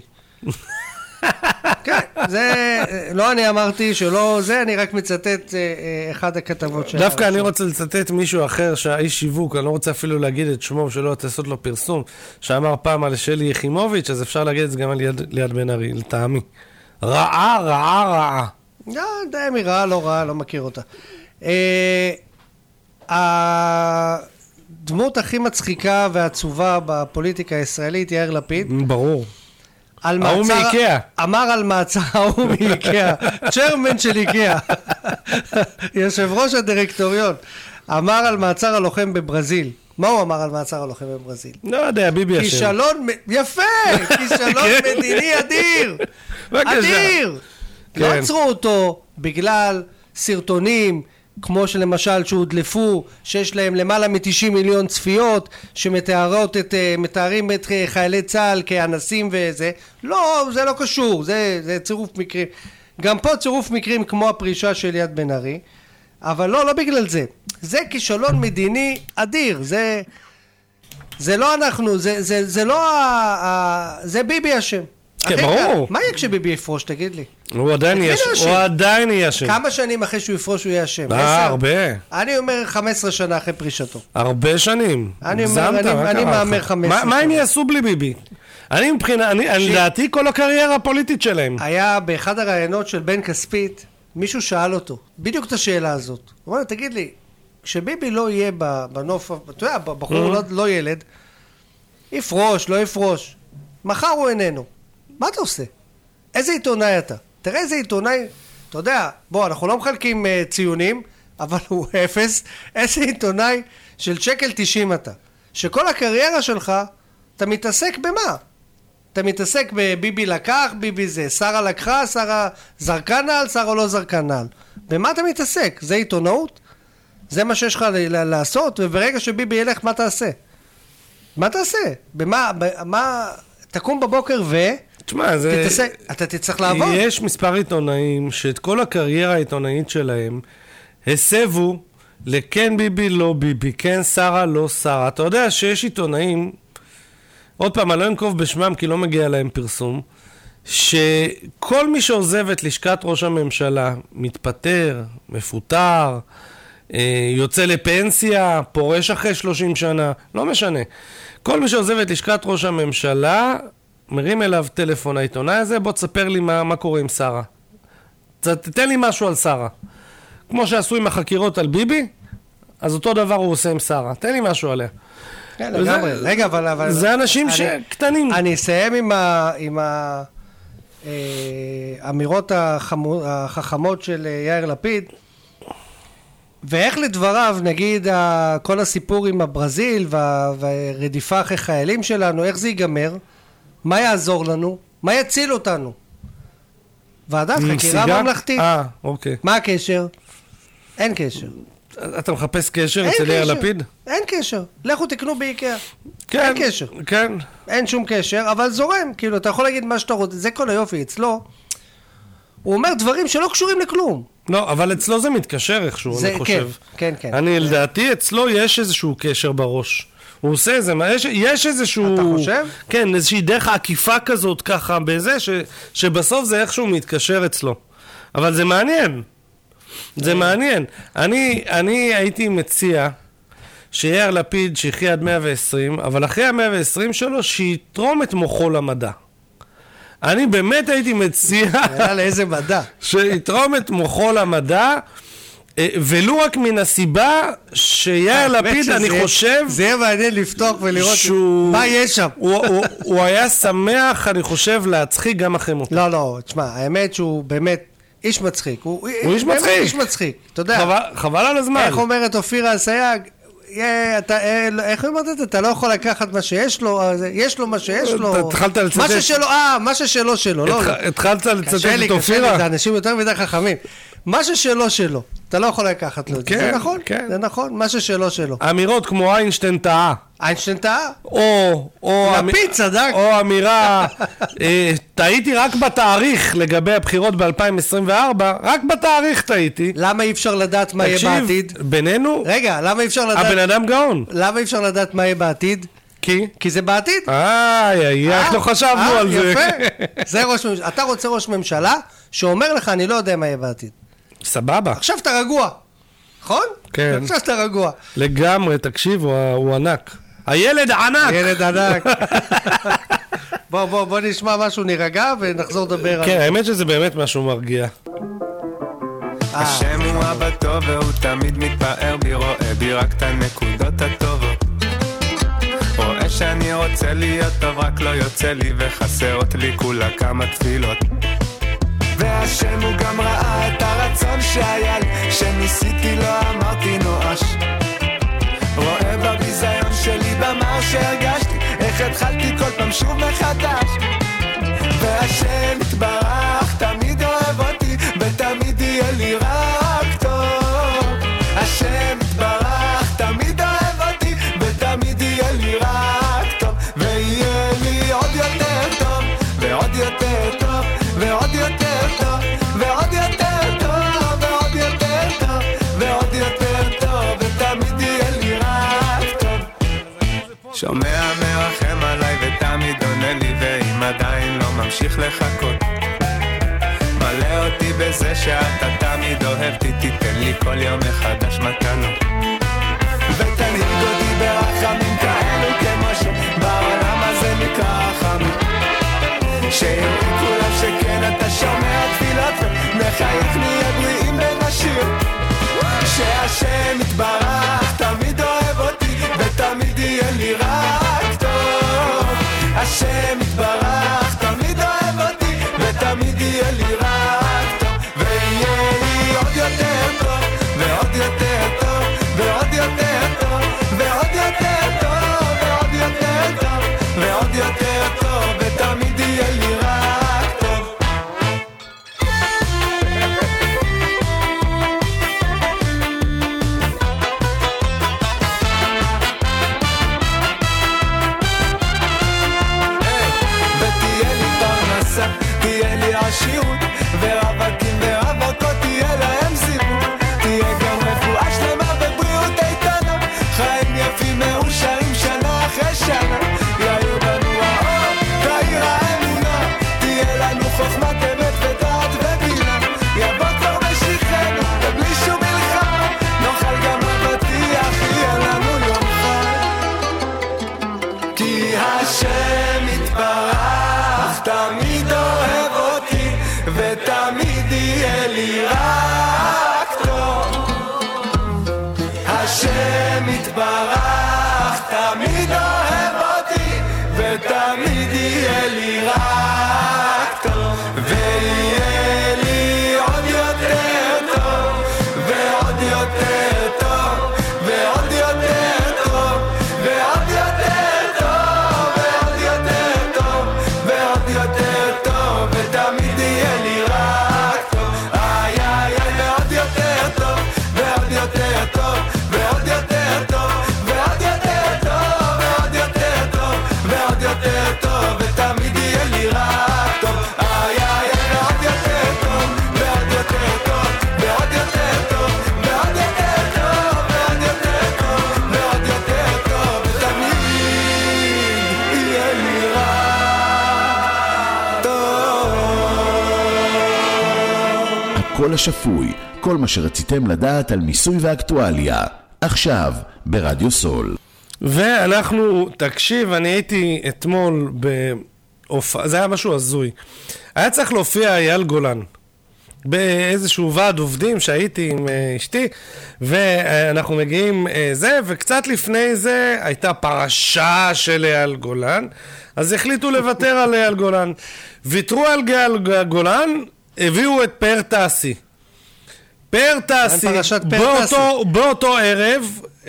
כן, זה, לא אני אמרתי שלא זה, אני רק מצטט אה, אה, אחד הכתבות שלה. דווקא אני רוצה לצטט מישהו אחר, שהאיש שיווק, אני לא רוצה אפילו להגיד את שמו, שלא לעשות לו פרסום, שאמר פעם על שלי יחימוביץ', אז אפשר להגיד את זה גם על ליד, ליד בן ארי, לטעמי. רעה, רעה, רעה. לא, די מרעה, לא רעה, לא מכיר אותה. אה, הדמות הכי מצחיקה ועצובה בפוליטיקה הישראלית, יאיר לפיד, ברור. על ההוא מעצר- מאיקאה. אמר על מעצר, ההוא מאיקאה, צ'רמן של איקאה, יושב ראש הדירקטוריון, אמר על מעצר הלוחם בברזיל. מה הוא אמר על מעצר הלוחם בברזיל? לא יודע, ביבי אשר. כישלון, מ- יפה, כישלון כן. מדיני אדיר, בבקשה. אדיר. לא כן. עצרו אותו בגלל סרטונים כמו שלמשל שהודלפו, שיש להם למעלה מ-תשעים מיליון צפיות, שמתארות את, מתארים את חיילי צה"ל כאנסים וזה, לא, זה לא קשור, זה, זה צירוף מקרים. גם פה צירוף מקרים כמו הפרישה של ליאת בן ארי, אבל לא, לא בגלל זה. זה כישלון מדיני אדיר, זה, זה לא אנחנו, זה, זה, זה לא, ה, ה, זה ביבי אשם. כן, ברור. מה יהיה כשביבי יפרוש, תגיד לי? הוא עדיין יהיה אשם. הוא עדיין יהיה אשם. כמה שנים אחרי שהוא יפרוש הוא יהיה אשם? אה, הרבה. אני אומר חמש עשרה שנה אחרי פרישתו. הרבה שנים. אני אומר, אני מאמר חמש עשרה. מה הם יעשו בלי ביבי? אני מבחינה, אני לדעתי כל הקריירה הפוליטית שלהם. היה באחד הראיונות של בן כספית, מישהו שאל אותו, בדיוק את השאלה הזאת. הוא אומר, תגיד לי, כשביבי לא יהיה בנוף, אתה יודע, בחור לא ילד, יפרוש, לא יפרוש, מחר הוא איננו. מה אתה עושה? איזה עיתונאי אתה? תראה איזה עיתונאי, אתה יודע, בוא, אנחנו לא מחלקים uh, ציונים, אבל הוא אפס. איזה עיתונאי של שקל תשעים אתה. שכל הקריירה שלך, אתה מתעסק במה? אתה מתעסק בביבי לקח, ביבי זה, שרה לקחה, שרה זרקה נעל, שרה לא זרקה נעל. במה אתה מתעסק? זה עיתונאות? זה מה שיש לך ל- לעשות? וברגע שביבי ילך, מה תעשה? מה תעשה? במה, במה, תקום בבוקר ו... תשמע, זה... תתעסק, אתה תצטרך לעבוד. יש מספר עיתונאים שאת כל הקריירה העיתונאית שלהם הסבו לכן ביבי לא ביבי, כן שרה לא שרה. אתה יודע שיש עיתונאים, עוד פעם, אני לא אנקוב בשמם כי לא מגיע להם פרסום, שכל מי שעוזב את לשכת ראש הממשלה מתפטר, מפוטר, יוצא לפנסיה, פורש אחרי שלושים שנה, לא משנה. כל מי שעוזב את לשכת ראש הממשלה, מרים אליו טלפון העיתונאי הזה, בוא תספר לי מה, מה קורה עם שרה. תתן לי משהו על שרה. כמו שעשו עם החקירות על ביבי, אז אותו דבר הוא עושה עם שרה. תן לי משהו עליה. כן, לגמרי. רגע, אבל... אבל זה אנשים אני, שקטנים. אני אסיים עם ה... עם ה... האמירות החכמות של יאיר לפיד, ואיך לדבריו, נגיד, כל הסיפור עם הברזיל והרדיפה אחרי חיילים שלנו, איך זה ייגמר? מה יעזור לנו? מה יציל אותנו? ועדת חקירה ממלכתית. אה, אוקיי. מה הקשר? אין קשר. אתה מחפש קשר אצל יאיר לפיד? אין קשר. לכו תקנו באיקאה. כן, אין קשר. כן. אין שום קשר, אבל זורם. כאילו, אתה יכול להגיד מה שאתה רוצה. זה כל היופי אצלו. הוא אומר דברים שלא קשורים לכלום. לא, אבל אצלו זה מתקשר איכשהו, אני חושב. כן, כן. אני, לדעתי, אצלו יש איזשהו קשר בראש. הוא עושה איזה, יש, יש איזשהו... אתה חושב? כן, איזושהי דרך עקיפה כזאת ככה, בזה, ש, שבסוף זה איכשהו מתקשר אצלו. אבל זה מעניין. זה מעניין. אני, אני הייתי מציע שיאיר לפיד שיחיה עד מאה ועשרים, אבל אחרי ה-מאה ועשרים שלו, שיתרום את מוחו למדע. אני באמת הייתי מציע... יאללה, איזה מדע. שיתרום את מוחו למדע, ולו רק מן הסיבה שיאיר לפיד, אני חושב... זה יהיה מעניין לפתוח ולראות מה יש שם. הוא היה שמח, אני חושב, להצחיק גם אחרי מותו. לא, לא, תשמע, האמת שהוא באמת איש מצחיק. הוא איש מצחיק. איש מצחיק, אתה יודע. חבל על הזמן. איך אומרת אופירה אסייג? איך אומרת את זה? אתה לא יכול לקחת מה שיש לו, יש לו מה שיש לו. התחלת לצטט. מה ששלו, אה, מה ששלו שלו. התחלת לצטט קשה לי, את אופירה. קשה לי, זה אנשים יותר מדי חכמים. מה ששלו שלו, אתה לא יכול לקחת לו את זה. זה נכון, זה נכון, מה ששלו שלו. אמירות כמו איינשטיין טעה. איינשטיין טעה? או... לפיד צדק. או אמירה, טעיתי רק בתאריך לגבי הבחירות ב-אלפיים עשרים וארבע, רק בתאריך טעיתי. למה אי אפשר לדעת מה יהיה בעתיד? תקשיב, בינינו... רגע, למה אי אפשר לדעת... הבן אדם גאון. למה אי אפשר לדעת מה יהיה בעתיד? כי? כי זה בעתיד. איי, איי, איך לא חשבנו על זה. יפה. זה ראש ממשלה. אתה רוצה ראש ממשלה שאומר לך, אני לא יודע מה יהיה בעתיד. סבבה. עכשיו אתה רגוע. נכון? כן. עכשיו אתה רגוע. לגמרי, תקשיב, הוא ענק. הילד ענק. הילד ענק. בוא, בוא, בוא נשמע משהו, נירגע ונחזור לדבר על... כן, האמת שזה באמת משהו מרגיע. השם הוא אבא טוב והוא תמיד מתפאר בי, רואה בי רק את הנקודות הטובות. רואה שאני רוצה להיות טוב, רק לא יוצא לי וחסרות לי כולה כמה תפילות. והשם הוא גם ראה את הרצון שהיה לי, שניסיתי לא אמרתי נואש. רואה בביזיון שלי במר שהרגשתי, איך התחלתי כל פעם שוב מחדש. והשם יתברך תמיד אוהב אותי, ותמיד יהיה לי רק טוב. שומע מרחם עליי ותמיד עונה לי, ואם עדיין לא ממשיך לחכות, מלא אותי בזה שאתה תמיד אוהב, תיתן לי כל יום מחדש מתנות, ותנהיג אותי ברחמים כאלו כמו שבעולם הזה נקרא רחמים, שיראו כולם שכן אתה שומע תפילות ונחייך נהיה בריאים ונשיר, שהשם יתברך תמיד אוהב אותי ותמיד יהיה לי רק טוב, השם יתברך תמיד אוהב אותי ותמיד יהיה לי רק טוב, ויהיה לי עוד יותר טוב ועוד יותר טוב ועוד יותר טוב ועוד יותר טוב ועוד יותר טוב ועוד יותר טוב ותמיד יהיה לי רק טוב. ותהיה לי פרנסה, תהיה לי עשירות, ורווקים ורווקות תהיה להם סיפור, תהיה גם רפואה שלמה ובריאות איתנה, חיים יפים מאושרים שנה אחרי שנה, יהיו בנו האור, תאיר האמונה, תהיה לנו חוכמת אמת ודעת ובינה, יבוא כבר משיחנו ובלי שום מלחמה, נאכל גם אבטיח, יהיה לנו יום חי, כי השם יתברך תמיד אוהב אותי ותמיד יהיה לי רק טוב, השם יתברך תמיד אוהב אותי ותמיד יהיה לי רק טוב, ויהיה לי עוד יותר טוב ועוד יותר טוב ועוד יותר טוב ועוד יותר טוב ועוד יותר טוב ועוד יותר טוב ותמיד יהיה לי רק טוב, איי איי איי ועוד יותר טוב ועוד יותר טוב ועוד יותר טוב ועוד יותר טוב ועוד יותר טוב ועוד יותר טוב ותמיד יהיה לי רק טוב, איי איי איי ועוד יותר טוב ועוד יותר טוב ועוד יותר טוב ועוד יותר טוב ועוד יותר טוב ועוד יותר טוב ותמיד יהיה לי רק טוב. הקול השפוי, כל מה שרציתם לדעת על מיסוי ואקטואליה, עכשיו ברדיו סול. ואנחנו, תקשיב, אני הייתי אתמול בהופעה, זה היה משהו הזוי. היה צריך להופיע אייל גולן באיזשהו ועד עובדים שהייתי עם אשתי, ואנחנו מגיעים זה, וקצת לפני זה הייתה פרשה של אייל גולן, אז החליטו לוותר על אייל גולן. ויתרו על אייל גולן, הביאו את פאר טסי. פאר טסי, באותו, באותו ערב, אה,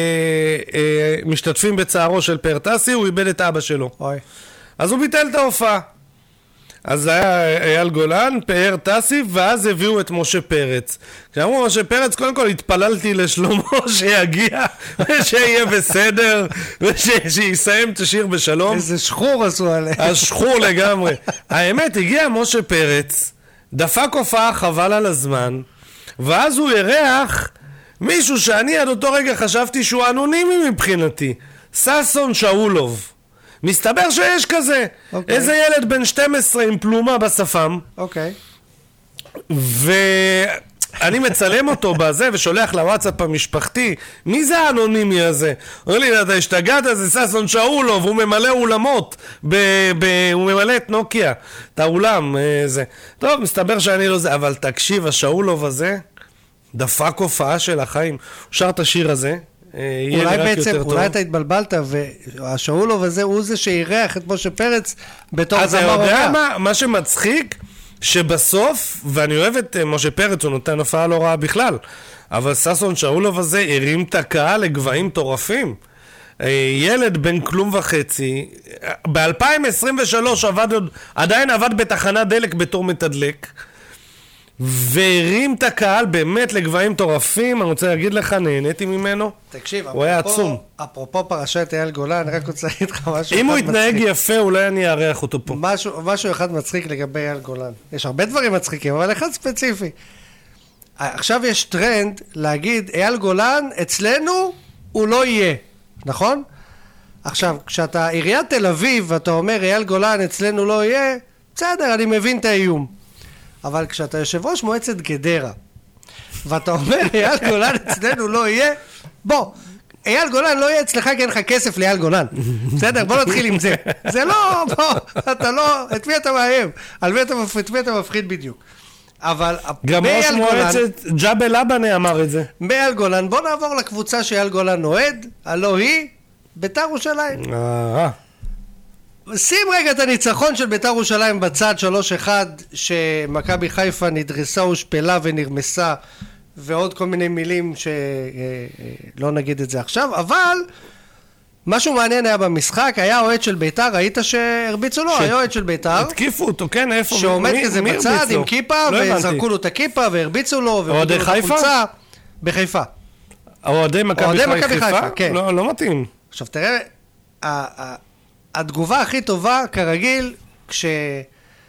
אה, משתתפים בצערו של פאר טסי, הוא איבד את אבא שלו. אוי. אז הוא ביטל את ההופעה. אז היה אייל גולן, פאר טסי, ואז הביאו את משה פרץ. כשאמרו משה פרץ, קודם כל התפללתי לשלומו שיגיע, ושיהיה בסדר, ושיסיים את השיר בשלום. איזה שחור עשו עליהם. השחור לגמרי. האמת, הגיע משה פרץ, דפק הופעה חבל על הזמן, ואז הוא ירח מישהו שאני עד אותו רגע חשבתי שהוא אנונימי מבחינתי, ששון שאולוב. מסתבר שיש כזה, okay. איזה ילד בן שתים עשרה עם פלומה בשפם. אוקיי. Okay. ואני מצלם אותו בזה ושולח לוואטסאפ המשפחתי, מי זה האנונימי הזה? אומר לי, אתה השתגעת, זה ששון שאולוב, הוא ממלא אולמות, ב- ב- הוא ממלא את נוקיה, את האולם, זה. טוב, מסתבר שאני לא זה, אבל תקשיב, השאולוב הזה, דפק הופעה של החיים, הוא שר את השיר הזה, אולי בעצם, אולי אתה התבלבלת, והשאולוב הזה הוא זה שירח את משה פרץ בתור זמר הופעה. אז אתה יודע מה, מה שמצחיק, שבסוף, ואני אוהב את משה פרץ, הוא נותן הופעה לא רעה בכלל, אבל ששון שאולוב הזה הרים את הקהל לגבהים טורפים. ילד בן כלום וחצי, ב-אלפיים עשרים ושלוש עבד, עדיין עבד בתחנת דלק בתור מתדלק, והרים את הקהל באמת לגבהים טורפים. אני רוצה להגיד לך, נהניתי ממנו. תקשיב, הוא היה עצום. אפרופו פרשת אייל גולן, אני רק רוצה להגיד לך משהו אחד מצחיק. אם הוא יתנהג יפה, אולי אני אארח אותו פה. משהו, משהו אחד מצחיק לגבי אייל גולן. יש הרבה דברים מצחיקים, אבל אחד ספציפי. עכשיו יש טרנד להגיד, אייל גולן, אצלנו הוא לא יהיה, נכון? עכשיו, כשאתה עיריית תל אביב ואתה אומר אייל גולן אצלנו לא יהיה, בסדר, אני מבין את האיום. אבל כשאתה יושב ראש מועצת גדרה ואתה אומר אייל גולן אצלנו לא יהיה, בוא, אייל גולן לא יהיה אצלך כי אין לך כסף לאייל גולן. בסדר, בוא נתחיל עם זה. זה לא, בוא, אתה לא, את מי אתה מאיים? על מי אתה, את מי אתה מפחיד בדיוק. אבל גם ראש מועצת ג'בל לבנה אמר את זה. מאייל גולן, בוא נעבור לקבוצה שאייל גולן נועד, הלא היא בית"ר ירושלים. אה. שים רגע את הניצחון של בית"ר ירושלים בצד שלוש אחד, שמכבי חיפה נדרסה, הושפלה ונרמסה, ועוד כל מיני מילים שלא נגיד את זה עכשיו, אבל משהו מעניין היה במשחק, היה אוהד של בית"ר, ראית שהרביצו לו? היה אוהד של בית"ר. התקיפו אותו, כן, איפה? שעומד כזה בצד עם כיפה, וזרקו לו את הכיפה, והרביצו לו, אוהדי חיפה? בחיפה. אוהדי מכבי חיפה? כן. לא מתאים. עכשיו תראה, התגובה הכי טובה, כרגיל, כשיש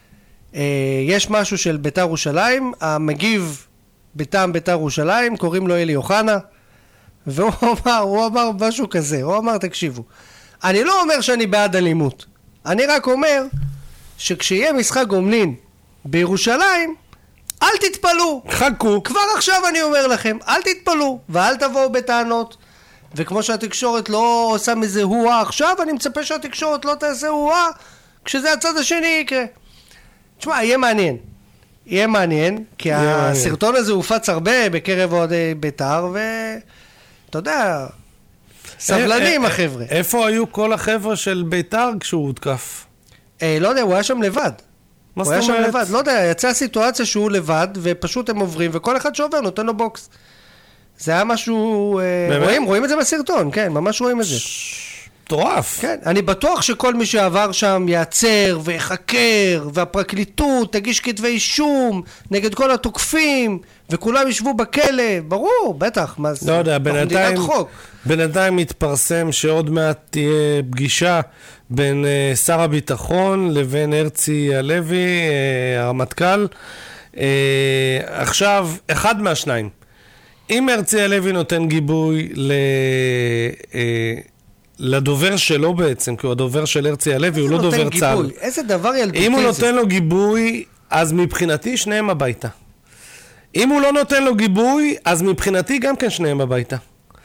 משהו של בית"ר ירושלים, המגיב בטעם בית"ר ירושלים, קוראים לו אלי אוחנה, והוא אמר, הוא אמר משהו כזה, הוא אמר, תקשיבו, אני לא אומר שאני בעד אלימות, אני רק אומר שכשיהיה משחק גומלין בירושלים, אל תתפלו. חכו. כבר עכשיו אני אומר לכם, אל תתפלו, ואל תבואו בטענות, וכמו שהתקשורת לא עושה מזה הואה עכשיו, אני מצפה שהתקשורת לא תעשה הואה, כשזה הצד השני יקרה. תשמע, יהיה מעניין. יהיה מעניין, כי הסרטון הזה הופץ הרבה בקרב אוהדי בית"ר, ואתה יודע, סבלנים החבר'ה. איפה היו כל החבר'ה של בית"ר כשהוא הותקף? לא יודע, הוא היה שם לבד. הוא היה שם לבד, לא יודע, יצאה סיטואציה שהוא לבד, ופשוט הם עוברים, וכל אחד שעובר נותן לו בוקס. זה היה משהו... רואים, רואים את זה בסרטון, כן, ממש רואים את זה. מטורף. כן, אני בטוח שכל מי שעבר שם יעצר ויחקר, והפרקליטות תגיש כתבי אישום נגד כל התוקפים, וכולם ישבו בכלא, ברור, בטח, מה זה? לא יודע, בינתיים, בינתיים מתפרסם שעוד מעט תהיה פגישה בין uh, שר הביטחון לבין הרצי הלוי, uh, הרמטכ"ל. Uh, עכשיו, אחד מהשניים. אם הרצי הלוי נותן גיבוי ל... Uh, לדובר שלו בעצם, כי הוא הדובר של הרצי הלוי, הוא לא דובר צה"ל. איזה דבר ילדותי זה? אם הוא נותן לו גיבוי, אז מבחינתי שניהם הביתה. אם הוא לא נותן לו גיבוי, אז מבחינתי גם כן שניהם הביתה.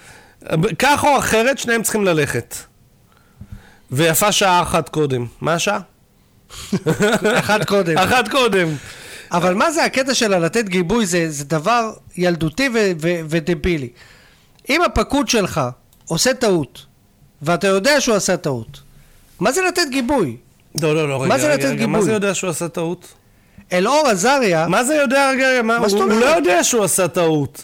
כך או אחרת, שניהם צריכים ללכת. ויפה שעה אחת קודם. מה השעה? אחת קודם. אחת קודם. אבל מה זה הקטע שלה לתת גיבוי? זה, זה דבר ילדותי ו- ו- ודבילי. אם הפקוד שלך עושה טעות, ואתה יודע שהוא עשה טעות, מה זה לתת גיבוי? לא, לא, לא, רגע, מה זה רגע, לתת רגע, גיבוי? מה זה יודע שהוא עשה טעות? אלאור עזריה... מה זה יודע, רגע, רגע, מה, הוא, הוא לא יודע שהוא עשה טעות.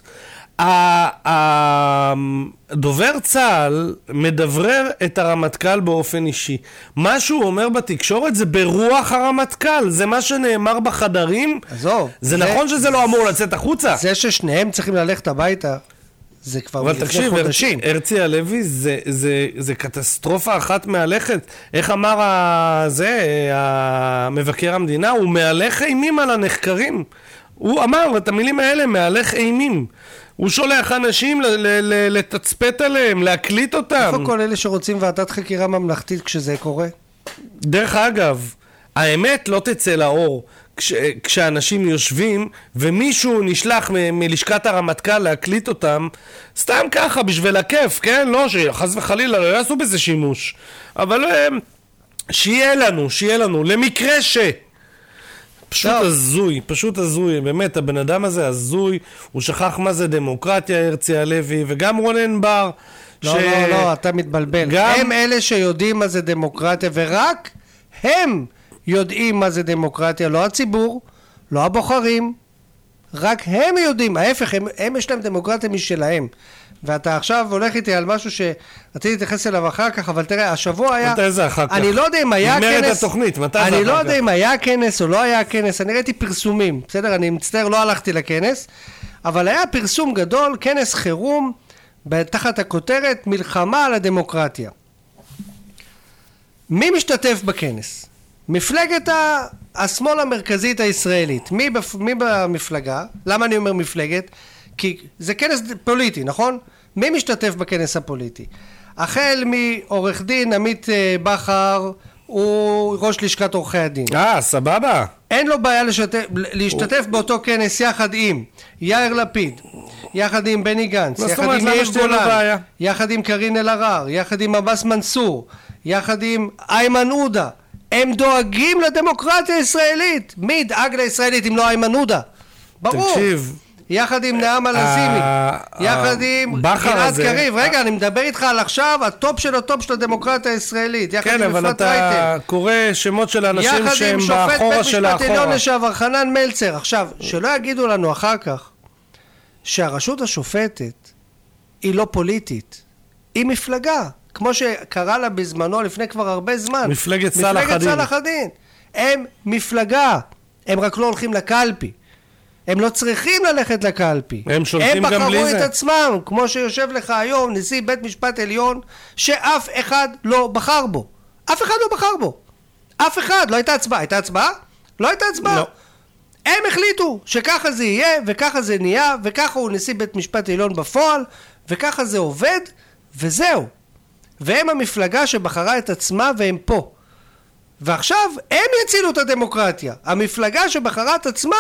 הדובר צה"ל מדברר את הרמטכ"ל באופן אישי. מה שהוא אומר בתקשורת זה ברוח הרמטכ"ל, זה מה שנאמר בחדרים. עזוב. זה נכון שזה לא אמור לצאת החוצה. זה ששניהם צריכים ללכת הביתה, זה כבר מלפני חודשים. הרצי הלוי זה, זה, זה קטסטרופה אחת מהלכת. איך אמר ה... זה, המבקר המדינה? הוא מהלך אימים על הנחקרים. הוא אמר את המילים האלה, מהלך אימים. הוא שולח אנשים ל- ל- ל- לתצפת עליהם, להקליט אותם. איפה כל אלה שרוצים ועדת חקירה ממלכתית כשזה קורה? דרך אגב, האמת לא תצא לאור כש- כשאנשים יושבים ומישהו נשלח מ- מלשכת הרמטכ"ל להקליט אותם, סתם ככה בשביל הכיף, כן? לא, שחס וחלילה לא יעשו בזה שימוש. אבל שיהיה לנו, שיהיה לנו, למקרה ש... פשוט הזוי, פשוט הזוי, באמת, הבן אדם הזה הזוי, הוא שכח מה זה דמוקרטיה, הרצי הלוי, וגם רונן בר. לא, ש... לא, לא, אתה מתבלבל. גם... הם אלה שיודעים מה זה דמוקרטיה, ורק הם יודעים מה זה דמוקרטיה, לא הציבור, לא הבוחרים, רק הם יודעים, ההפך, הם, הם יש להם דמוקרטיה משלהם. ואתה עכשיו הולך איתי על משהו שרציתי להתייחס אליו אחר כך, אבל תראה, השבוע היה... מתי זה אחר כך? אני לא יודע אם היה כנס... נגמרת התוכנית, מתי זה אחר כך? אני לא יודע אם היה כנס או לא היה כנס, אני ראיתי פרסומים, בסדר? אני מצטער, לא הלכתי לכנס, אבל היה פרסום גדול, כנס חירום, תחת הכותרת מלחמה על הדמוקרטיה. מי משתתף בכנס? מפלגת השמאל המרכזית הישראלית. מי, בפ... מי במפלגה? למה אני אומר מפלגת? כי זה כנס פוליטי, נכון? מי משתתף בכנס הפוליטי? החל מעורך דין עמית בכר, הוא ראש לשכת עורכי הדין. אה, סבבה. אין לו בעיה לשתף, להשתתף באותו כנס יחד עם יאיר לפיד, יחד עם בני גנץ, יחד עם יאיר גולן, יחד עם קרין אלהרר, יחד עם עבאס מנסור, יחד עם איימן עודה. הם דואגים לדמוקרטיה הישראלית. מי ידאג לישראלית אם לא איימן עודה? ברור. תקשיב. יחד עם נעמה לזימי, יחד עם גלעד קריב. רגע, אני מדבר איתך על עכשיו הטופ של הטופ של הדמוקרטיה הישראלית. כן, אבל אתה קורא שמות של אנשים שהם באחורה של האחורה. יחד עם שופט בית משפט עליון לשעבר חנן מלצר. עכשיו, שלא יגידו לנו אחר כך שהרשות השופטת היא לא פוליטית, היא מפלגה, כמו שקרה לה בזמנו לפני כבר הרבה זמן. מפלגת צלאח א-דין. מפלגת צלאח א-דין. הם מפלגה, הם רק לא הולכים לקלפי. הם לא צריכים ללכת לקלפי. הם שולטים גם בלי זה. הם בחרו את עצמם, כמו שיושב לך היום נשיא בית משפט עליון, שאף אחד לא בחר בו. אף אחד לא בחר בו. אף אחד. לא הייתה הצבעה. הייתה הצבעה? לא הייתה הצבעה. לא. הם החליטו שככה זה יהיה, וככה זה נהיה, וככה הוא נשיא בית משפט עליון בפועל, וככה זה עובד, וזהו. והם המפלגה שבחרה את עצמה, והם פה. ועכשיו הם יצילו את הדמוקרטיה. המפלגה שבחרה את עצמה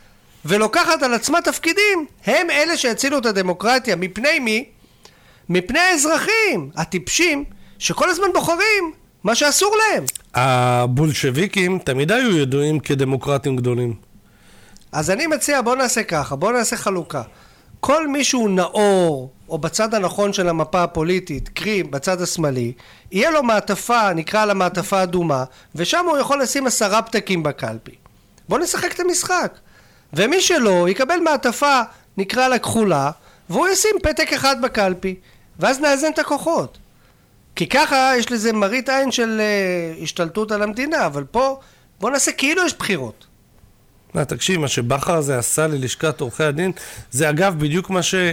ולוקחת על עצמה תפקידים, הם אלה שיצילו את הדמוקרטיה. מפני מי? מפני האזרחים הטיפשים שכל הזמן בוחרים מה שאסור להם. הבולשוויקים תמיד היו ידועים כדמוקרטים גדולים. אז אני מציע, בוא נעשה ככה, בוא נעשה חלוקה. כל מי שהוא נאור או בצד הנכון של המפה הפוליטית, קרי בצד השמאלי, יהיה לו מעטפה, נקרא לה מעטפה אדומה, ושם הוא יכול לשים עשרה פתקים בקלפי. בוא נשחק את המשחק. ומי שלא יקבל מעטפה, נקרא לה כחולה, והוא ישים פתק אחד בקלפי, ואז נאזן את הכוחות. כי ככה יש לזה מראית עין של uh, השתלטות על המדינה, אבל פה בוא נעשה כאילו יש בחירות. לא, תקשיב, מה שבחר הזה עשה ללשכת עורכי הדין, זה אגב בדיוק מה ש...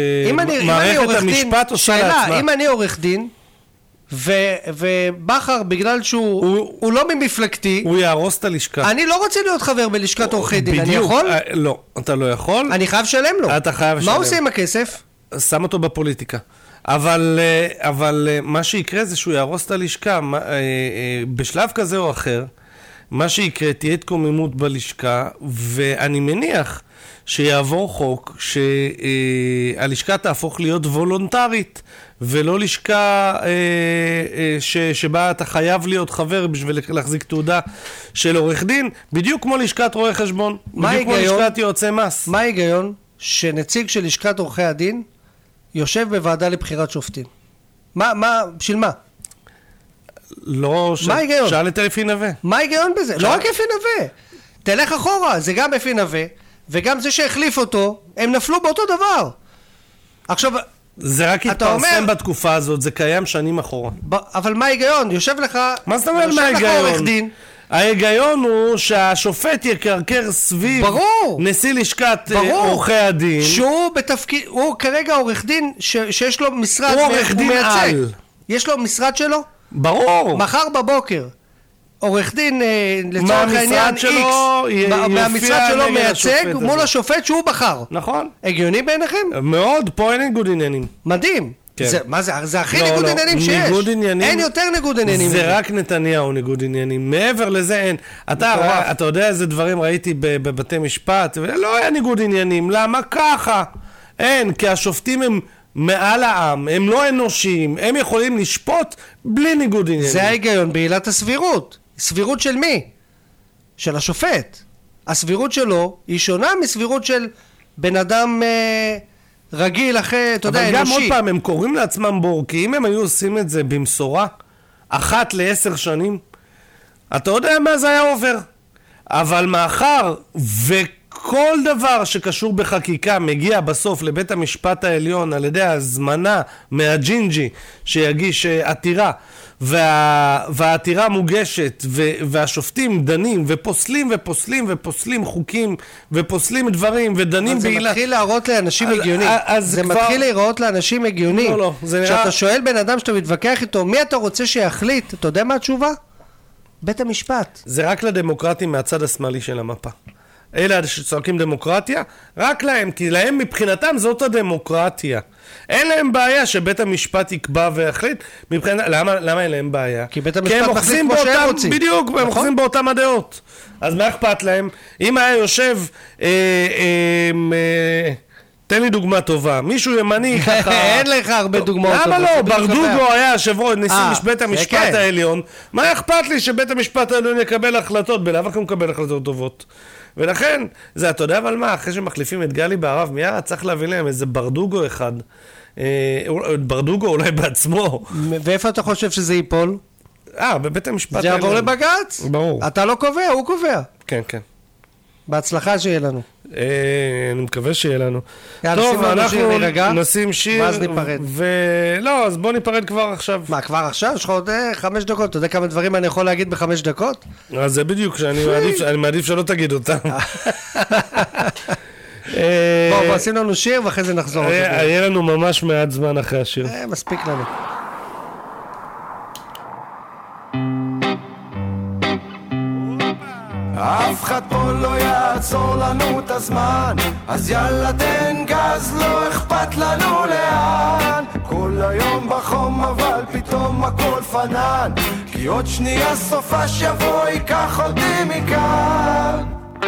שמערכת המשפט עושה לעצמה. שאלה, אם אני עורך דין, ו... ובחר בגלל שהוא הוא... הוא לא ממפלגתי, הוא יהרוס את הלשכה. אני לא רוצה להיות חבר בלשכת עורכי דין, אני יכול? לא, אתה לא יכול. אני חייב לשלם לו. אתה חייב לשלם. מה הוא עושה עם הכסף? שם אותו בפוליטיקה. אבל, אבל מה שיקרה זה שהוא יהרוס את הלשכה, בשלב כזה או אחר, מה שיקרה תהיה התקוממות בלשכה, ואני מניח שיעבור חוק שהלשכה תהפוך להיות וולונטרית, ולא לשכה ש, שבה אתה חייב להיות חבר בשביל להחזיק תעודה של עורך דין, בדיוק כמו לשכת רואי חשבון, בדיוק כמו לשכת יועצי מס. מה ההיגיון שנציג של לשכת עורכי הדין יושב בוועדה לבחירת שופטים? מה, מה, בשביל מה? לא, ש... שאל את אפי נווה. מה ההיגיון בזה? לא רק אפי נווה. תלך אחורה, זה גם אפי נווה, וגם זה שהחליף אותו, הם נפלו באותו דבר. עכשיו, זה רק התפרסם אומר... בתקופה הזאת, זה קיים שנים אחורה. ב... אבל מה ההיגיון? יושב לך... מה זאת אומרת מה ההיגיון? ההיגיון הוא שהשופט יקרקר סביב ברור, נשיא לשכת עורכי הדין. שהוא בתפקיד, הוא כרגע עורך דין ש... שיש לו משרד, הוא עורך דין על. יש לו משרד שלו? ברור. מחר בבוקר עורך דין לצורך העניין איקס מהמשרד שלו מייצג מול השופט שהוא בחר. נכון. הגיוני בעיניכם? מאוד, פה אין ניגוד עניינים. מדהים. מה זה? זה הכי ניגוד עניינים שיש. ניגוד עניינים. אין יותר ניגוד עניינים. זה רק נתניהו ניגוד עניינים. מעבר לזה אין. אתה יודע איזה דברים ראיתי בבתי משפט, ולא היה ניגוד עניינים. למה ככה? אין, כי השופטים הם מעל העם, הם לא אנושיים, הם יכולים לשפוט בלי ניגוד עניינים. זה ההיגיון בעילת הסבירות. סבירות של מי? של השופט. הסבירות שלו היא שונה מסבירות של בן אדם אה, רגיל אחרי, אתה יודע, אנושי. אבל גם עוד פעם, הם קוראים לעצמם בור, כי אם הם היו עושים את זה במשורה, אחת לעשר שנים, אתה יודע מה זה היה עובר. אבל מאחר וכל דבר שקשור בחקיקה מגיע בסוף לבית המשפט העליון על ידי הזמנה מהג'ינג'י שיגיש עתירה, וה... והעתירה מוגשת, ו... והשופטים דנים ופוסלים ופוסלים ופוסלים חוקים ופוסלים דברים ודנים זה בעילה. מתחיל להראות לאנשים הגיוני. זה כבר... מתחיל להראות לאנשים הגיוני. לא, לא, זה כשאתה נראה... שואל בן אדם שאתה מתווכח איתו, מי אתה רוצה שיחליט? אתה יודע מה התשובה? בית המשפט. זה רק לדמוקרטים מהצד השמאלי של המפה. אלה שצועקים דמוקרטיה, רק להם, כי להם מבחינתם זאת הדמוקרטיה. אין להם בעיה שבית המשפט יקבע ויחליט, מבחינת, למה, למה אין להם בעיה? כי בית המשפט מחליט כמו שהם רוצים. בדיוק, הם אוחזים באותם הדעות. אז מה אכפת להם? אם היה יושב, אה, אה, אה, תן לי דוגמה טובה, מישהו ימני ככה... אין לך הרבה דוגמאות טובות. למה לא? ברדוגו היה יושב-ראש נשיא בית המשפט העליון, מה אכפת לי שבית המשפט העליון יקבל החלטות? בלאו הכי הוא מקבל החלטות טובות. ולכן, זה, אתה יודע אבל מה, אחרי שמחליפים את גלי בערב מיארה, צריך להביא להם איזה ברדוגו אחד. ברדוגו אולי בעצמו. ואיפה אתה חושב שזה ייפול? אה, בבית המשפט. זה יעבור לבג"ץ? ברור. אתה לא קובע, הוא קובע. כן, כן. בהצלחה שיהיה לנו. אני מקווה שיהיה לנו. טוב, אנחנו נשים שיר. ואז ניפרד. ולא, אז בוא ניפרד כבר עכשיו. מה, כבר עכשיו? יש לך עוד חמש דקות. אתה יודע כמה דברים אני יכול להגיד בחמש דקות? אז זה בדיוק, שאני מעדיף שלא תגיד אותם. בואו, בוא, עושים לנו שיר ואחרי זה נחזור. יהיה לנו ממש מעט זמן אחרי השיר. מספיק לנו. אף אחד פה לא יעצור לנו את הזמן, אז יאללה תן גז, לא אכפת לנו לאן. כל היום בחום אבל פתאום הכל פנן, כי עוד שנייה סופה שבוע ייקח אותי מכאן.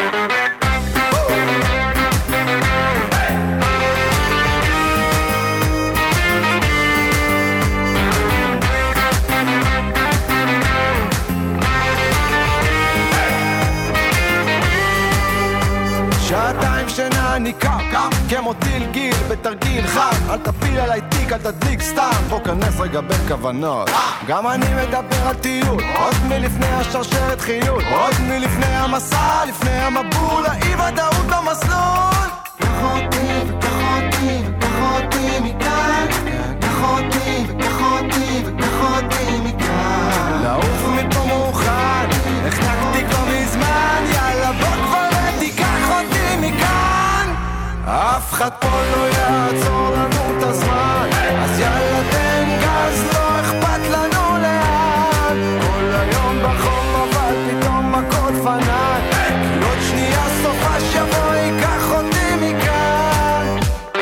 שעתיים שינה אני קם, קם כמו טיל גיל בתרגיל חם. אל תפיל עליי תיק, אל תדליק סתם, בוא כנס רגע בין כוונות. גם אני מדבר על טיול, עוד מלפני השרשרת חילול, עוד מלפני המסע, לפני המבול, האי ודאות במסלול. קח אותי וקח אותי וקח אותי מכאן, קח אותי וקח אותי וקח אותי מכאן. לעוף מפה מוכן, החנקתי כבר מזמן, יאללה בוא כבר ותיקח אותי מכאן. אף אחד פה לא יעצור לנו את הזמן, אז יאללה תן גז, לא אכפת לנו לאן. כל היום בחום אבל פתאום הכל פנן, כי עוד שנייה סופה שבוע ייקח אותי מכאן.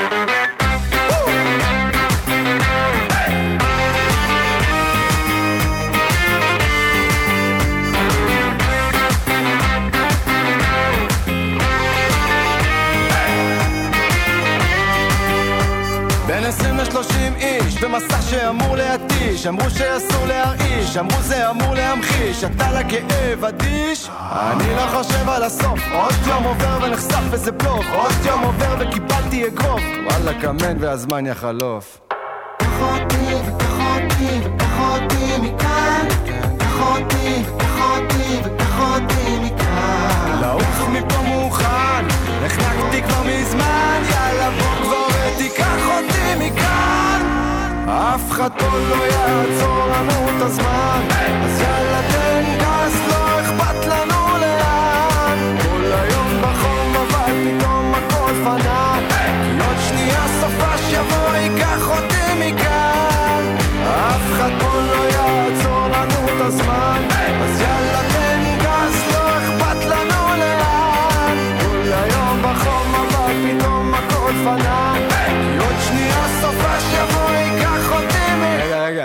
בין עשרים לשלושים איש במסע שאמור להתיש, אמרו שאסור להרעיש, אמרו זה אמור להמחיש, אתה לכאב אדיש. אני לא חושב על הסוף, עוד יום עובר ונחשף איזה בלוף, עוד יום עובר וקיבלתי אגרוף, וואלה כמן והזמן יחלוף. קח אותי וקח אותי וקח אותי מכאן, קח אותי וקח אותי וקח אותי מכאן. לעוף מפה מוכן, החנקתי כבר מזמן, יאללה בוא כבר ותיקח אותי מכאן. אף אחד פה לא יעצור לנו את הזמן, אז יאללה תן גז, לא אכפת לנו לאן. כל היום בחום אבל פתאום הכל פנן, כי עוד שנייה סופה שבוע ייקח אותי מכאן. אף אחד פה לא יעצור לנו את הזמן, אז יאללה תן גז, לא אכפת לנו לאן. כל היום בחום אבל פתאום הכל פנן, כי עוד שנייה סופה שבוע ייקח אותי מכאן. רגע רגע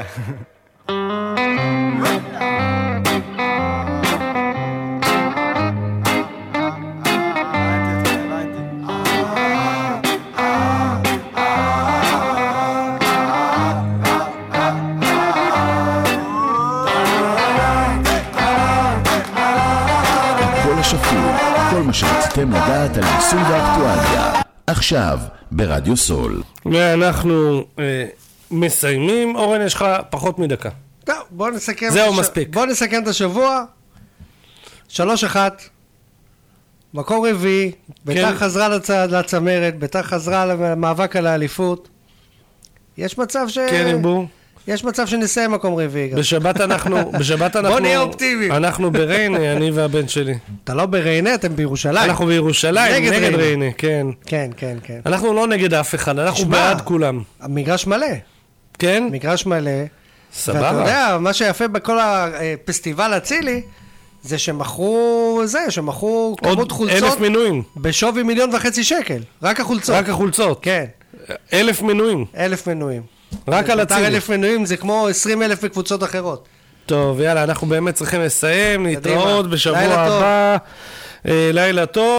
כל מה שרציתם לדעת על ניסוי ואקטואליה, עכשיו ברדיו סול. ואנחנו אה, מסיימים. אורן, יש לך פחות מדקה. טוב, בוא נסכם. זהו הש... מספיק. בוא נסכם את השבוע. שלוש אחת. מקום רביעי. ביתר כן. חזרה לצ... לצמרת, ביתר חזרה למאבק על האליפות. יש מצב ש... כן, ירבו. יש מצב שנסיים מקום רביעי. בשבת אנחנו, בשבת אנחנו, בוא נהיה אופטימיים. אנחנו בריינה, אני והבן שלי. אתה לא בריינה, אתם בירושלים. אנחנו בירושלים, נגד, נגד ריינה. ריינה, כן. כן, כן, כן. אנחנו לא נגד אף אחד, אנחנו שמה, בעד כולם. המגרש מלא. כן? מגרש מלא. סבבה. ואתה יודע, מה שיפה בכל הפסטיבל הצילי, זה שמכרו, זה, שמכרו כמות עוד חולצות. אלף מנויים. בשווי מיליון וחצי שקל. רק החולצות. רק החולצות. כן. אלף מנויים. אלף מנויים. רק על הציבי. אלף מנויים זה כמו עשרים אלף בקבוצות אחרות. טוב, יאללה, אנחנו באמת צריכים לסיים, קדימה. להתראות בשבוע לילה טוב. הבא. אה, לילה טוב.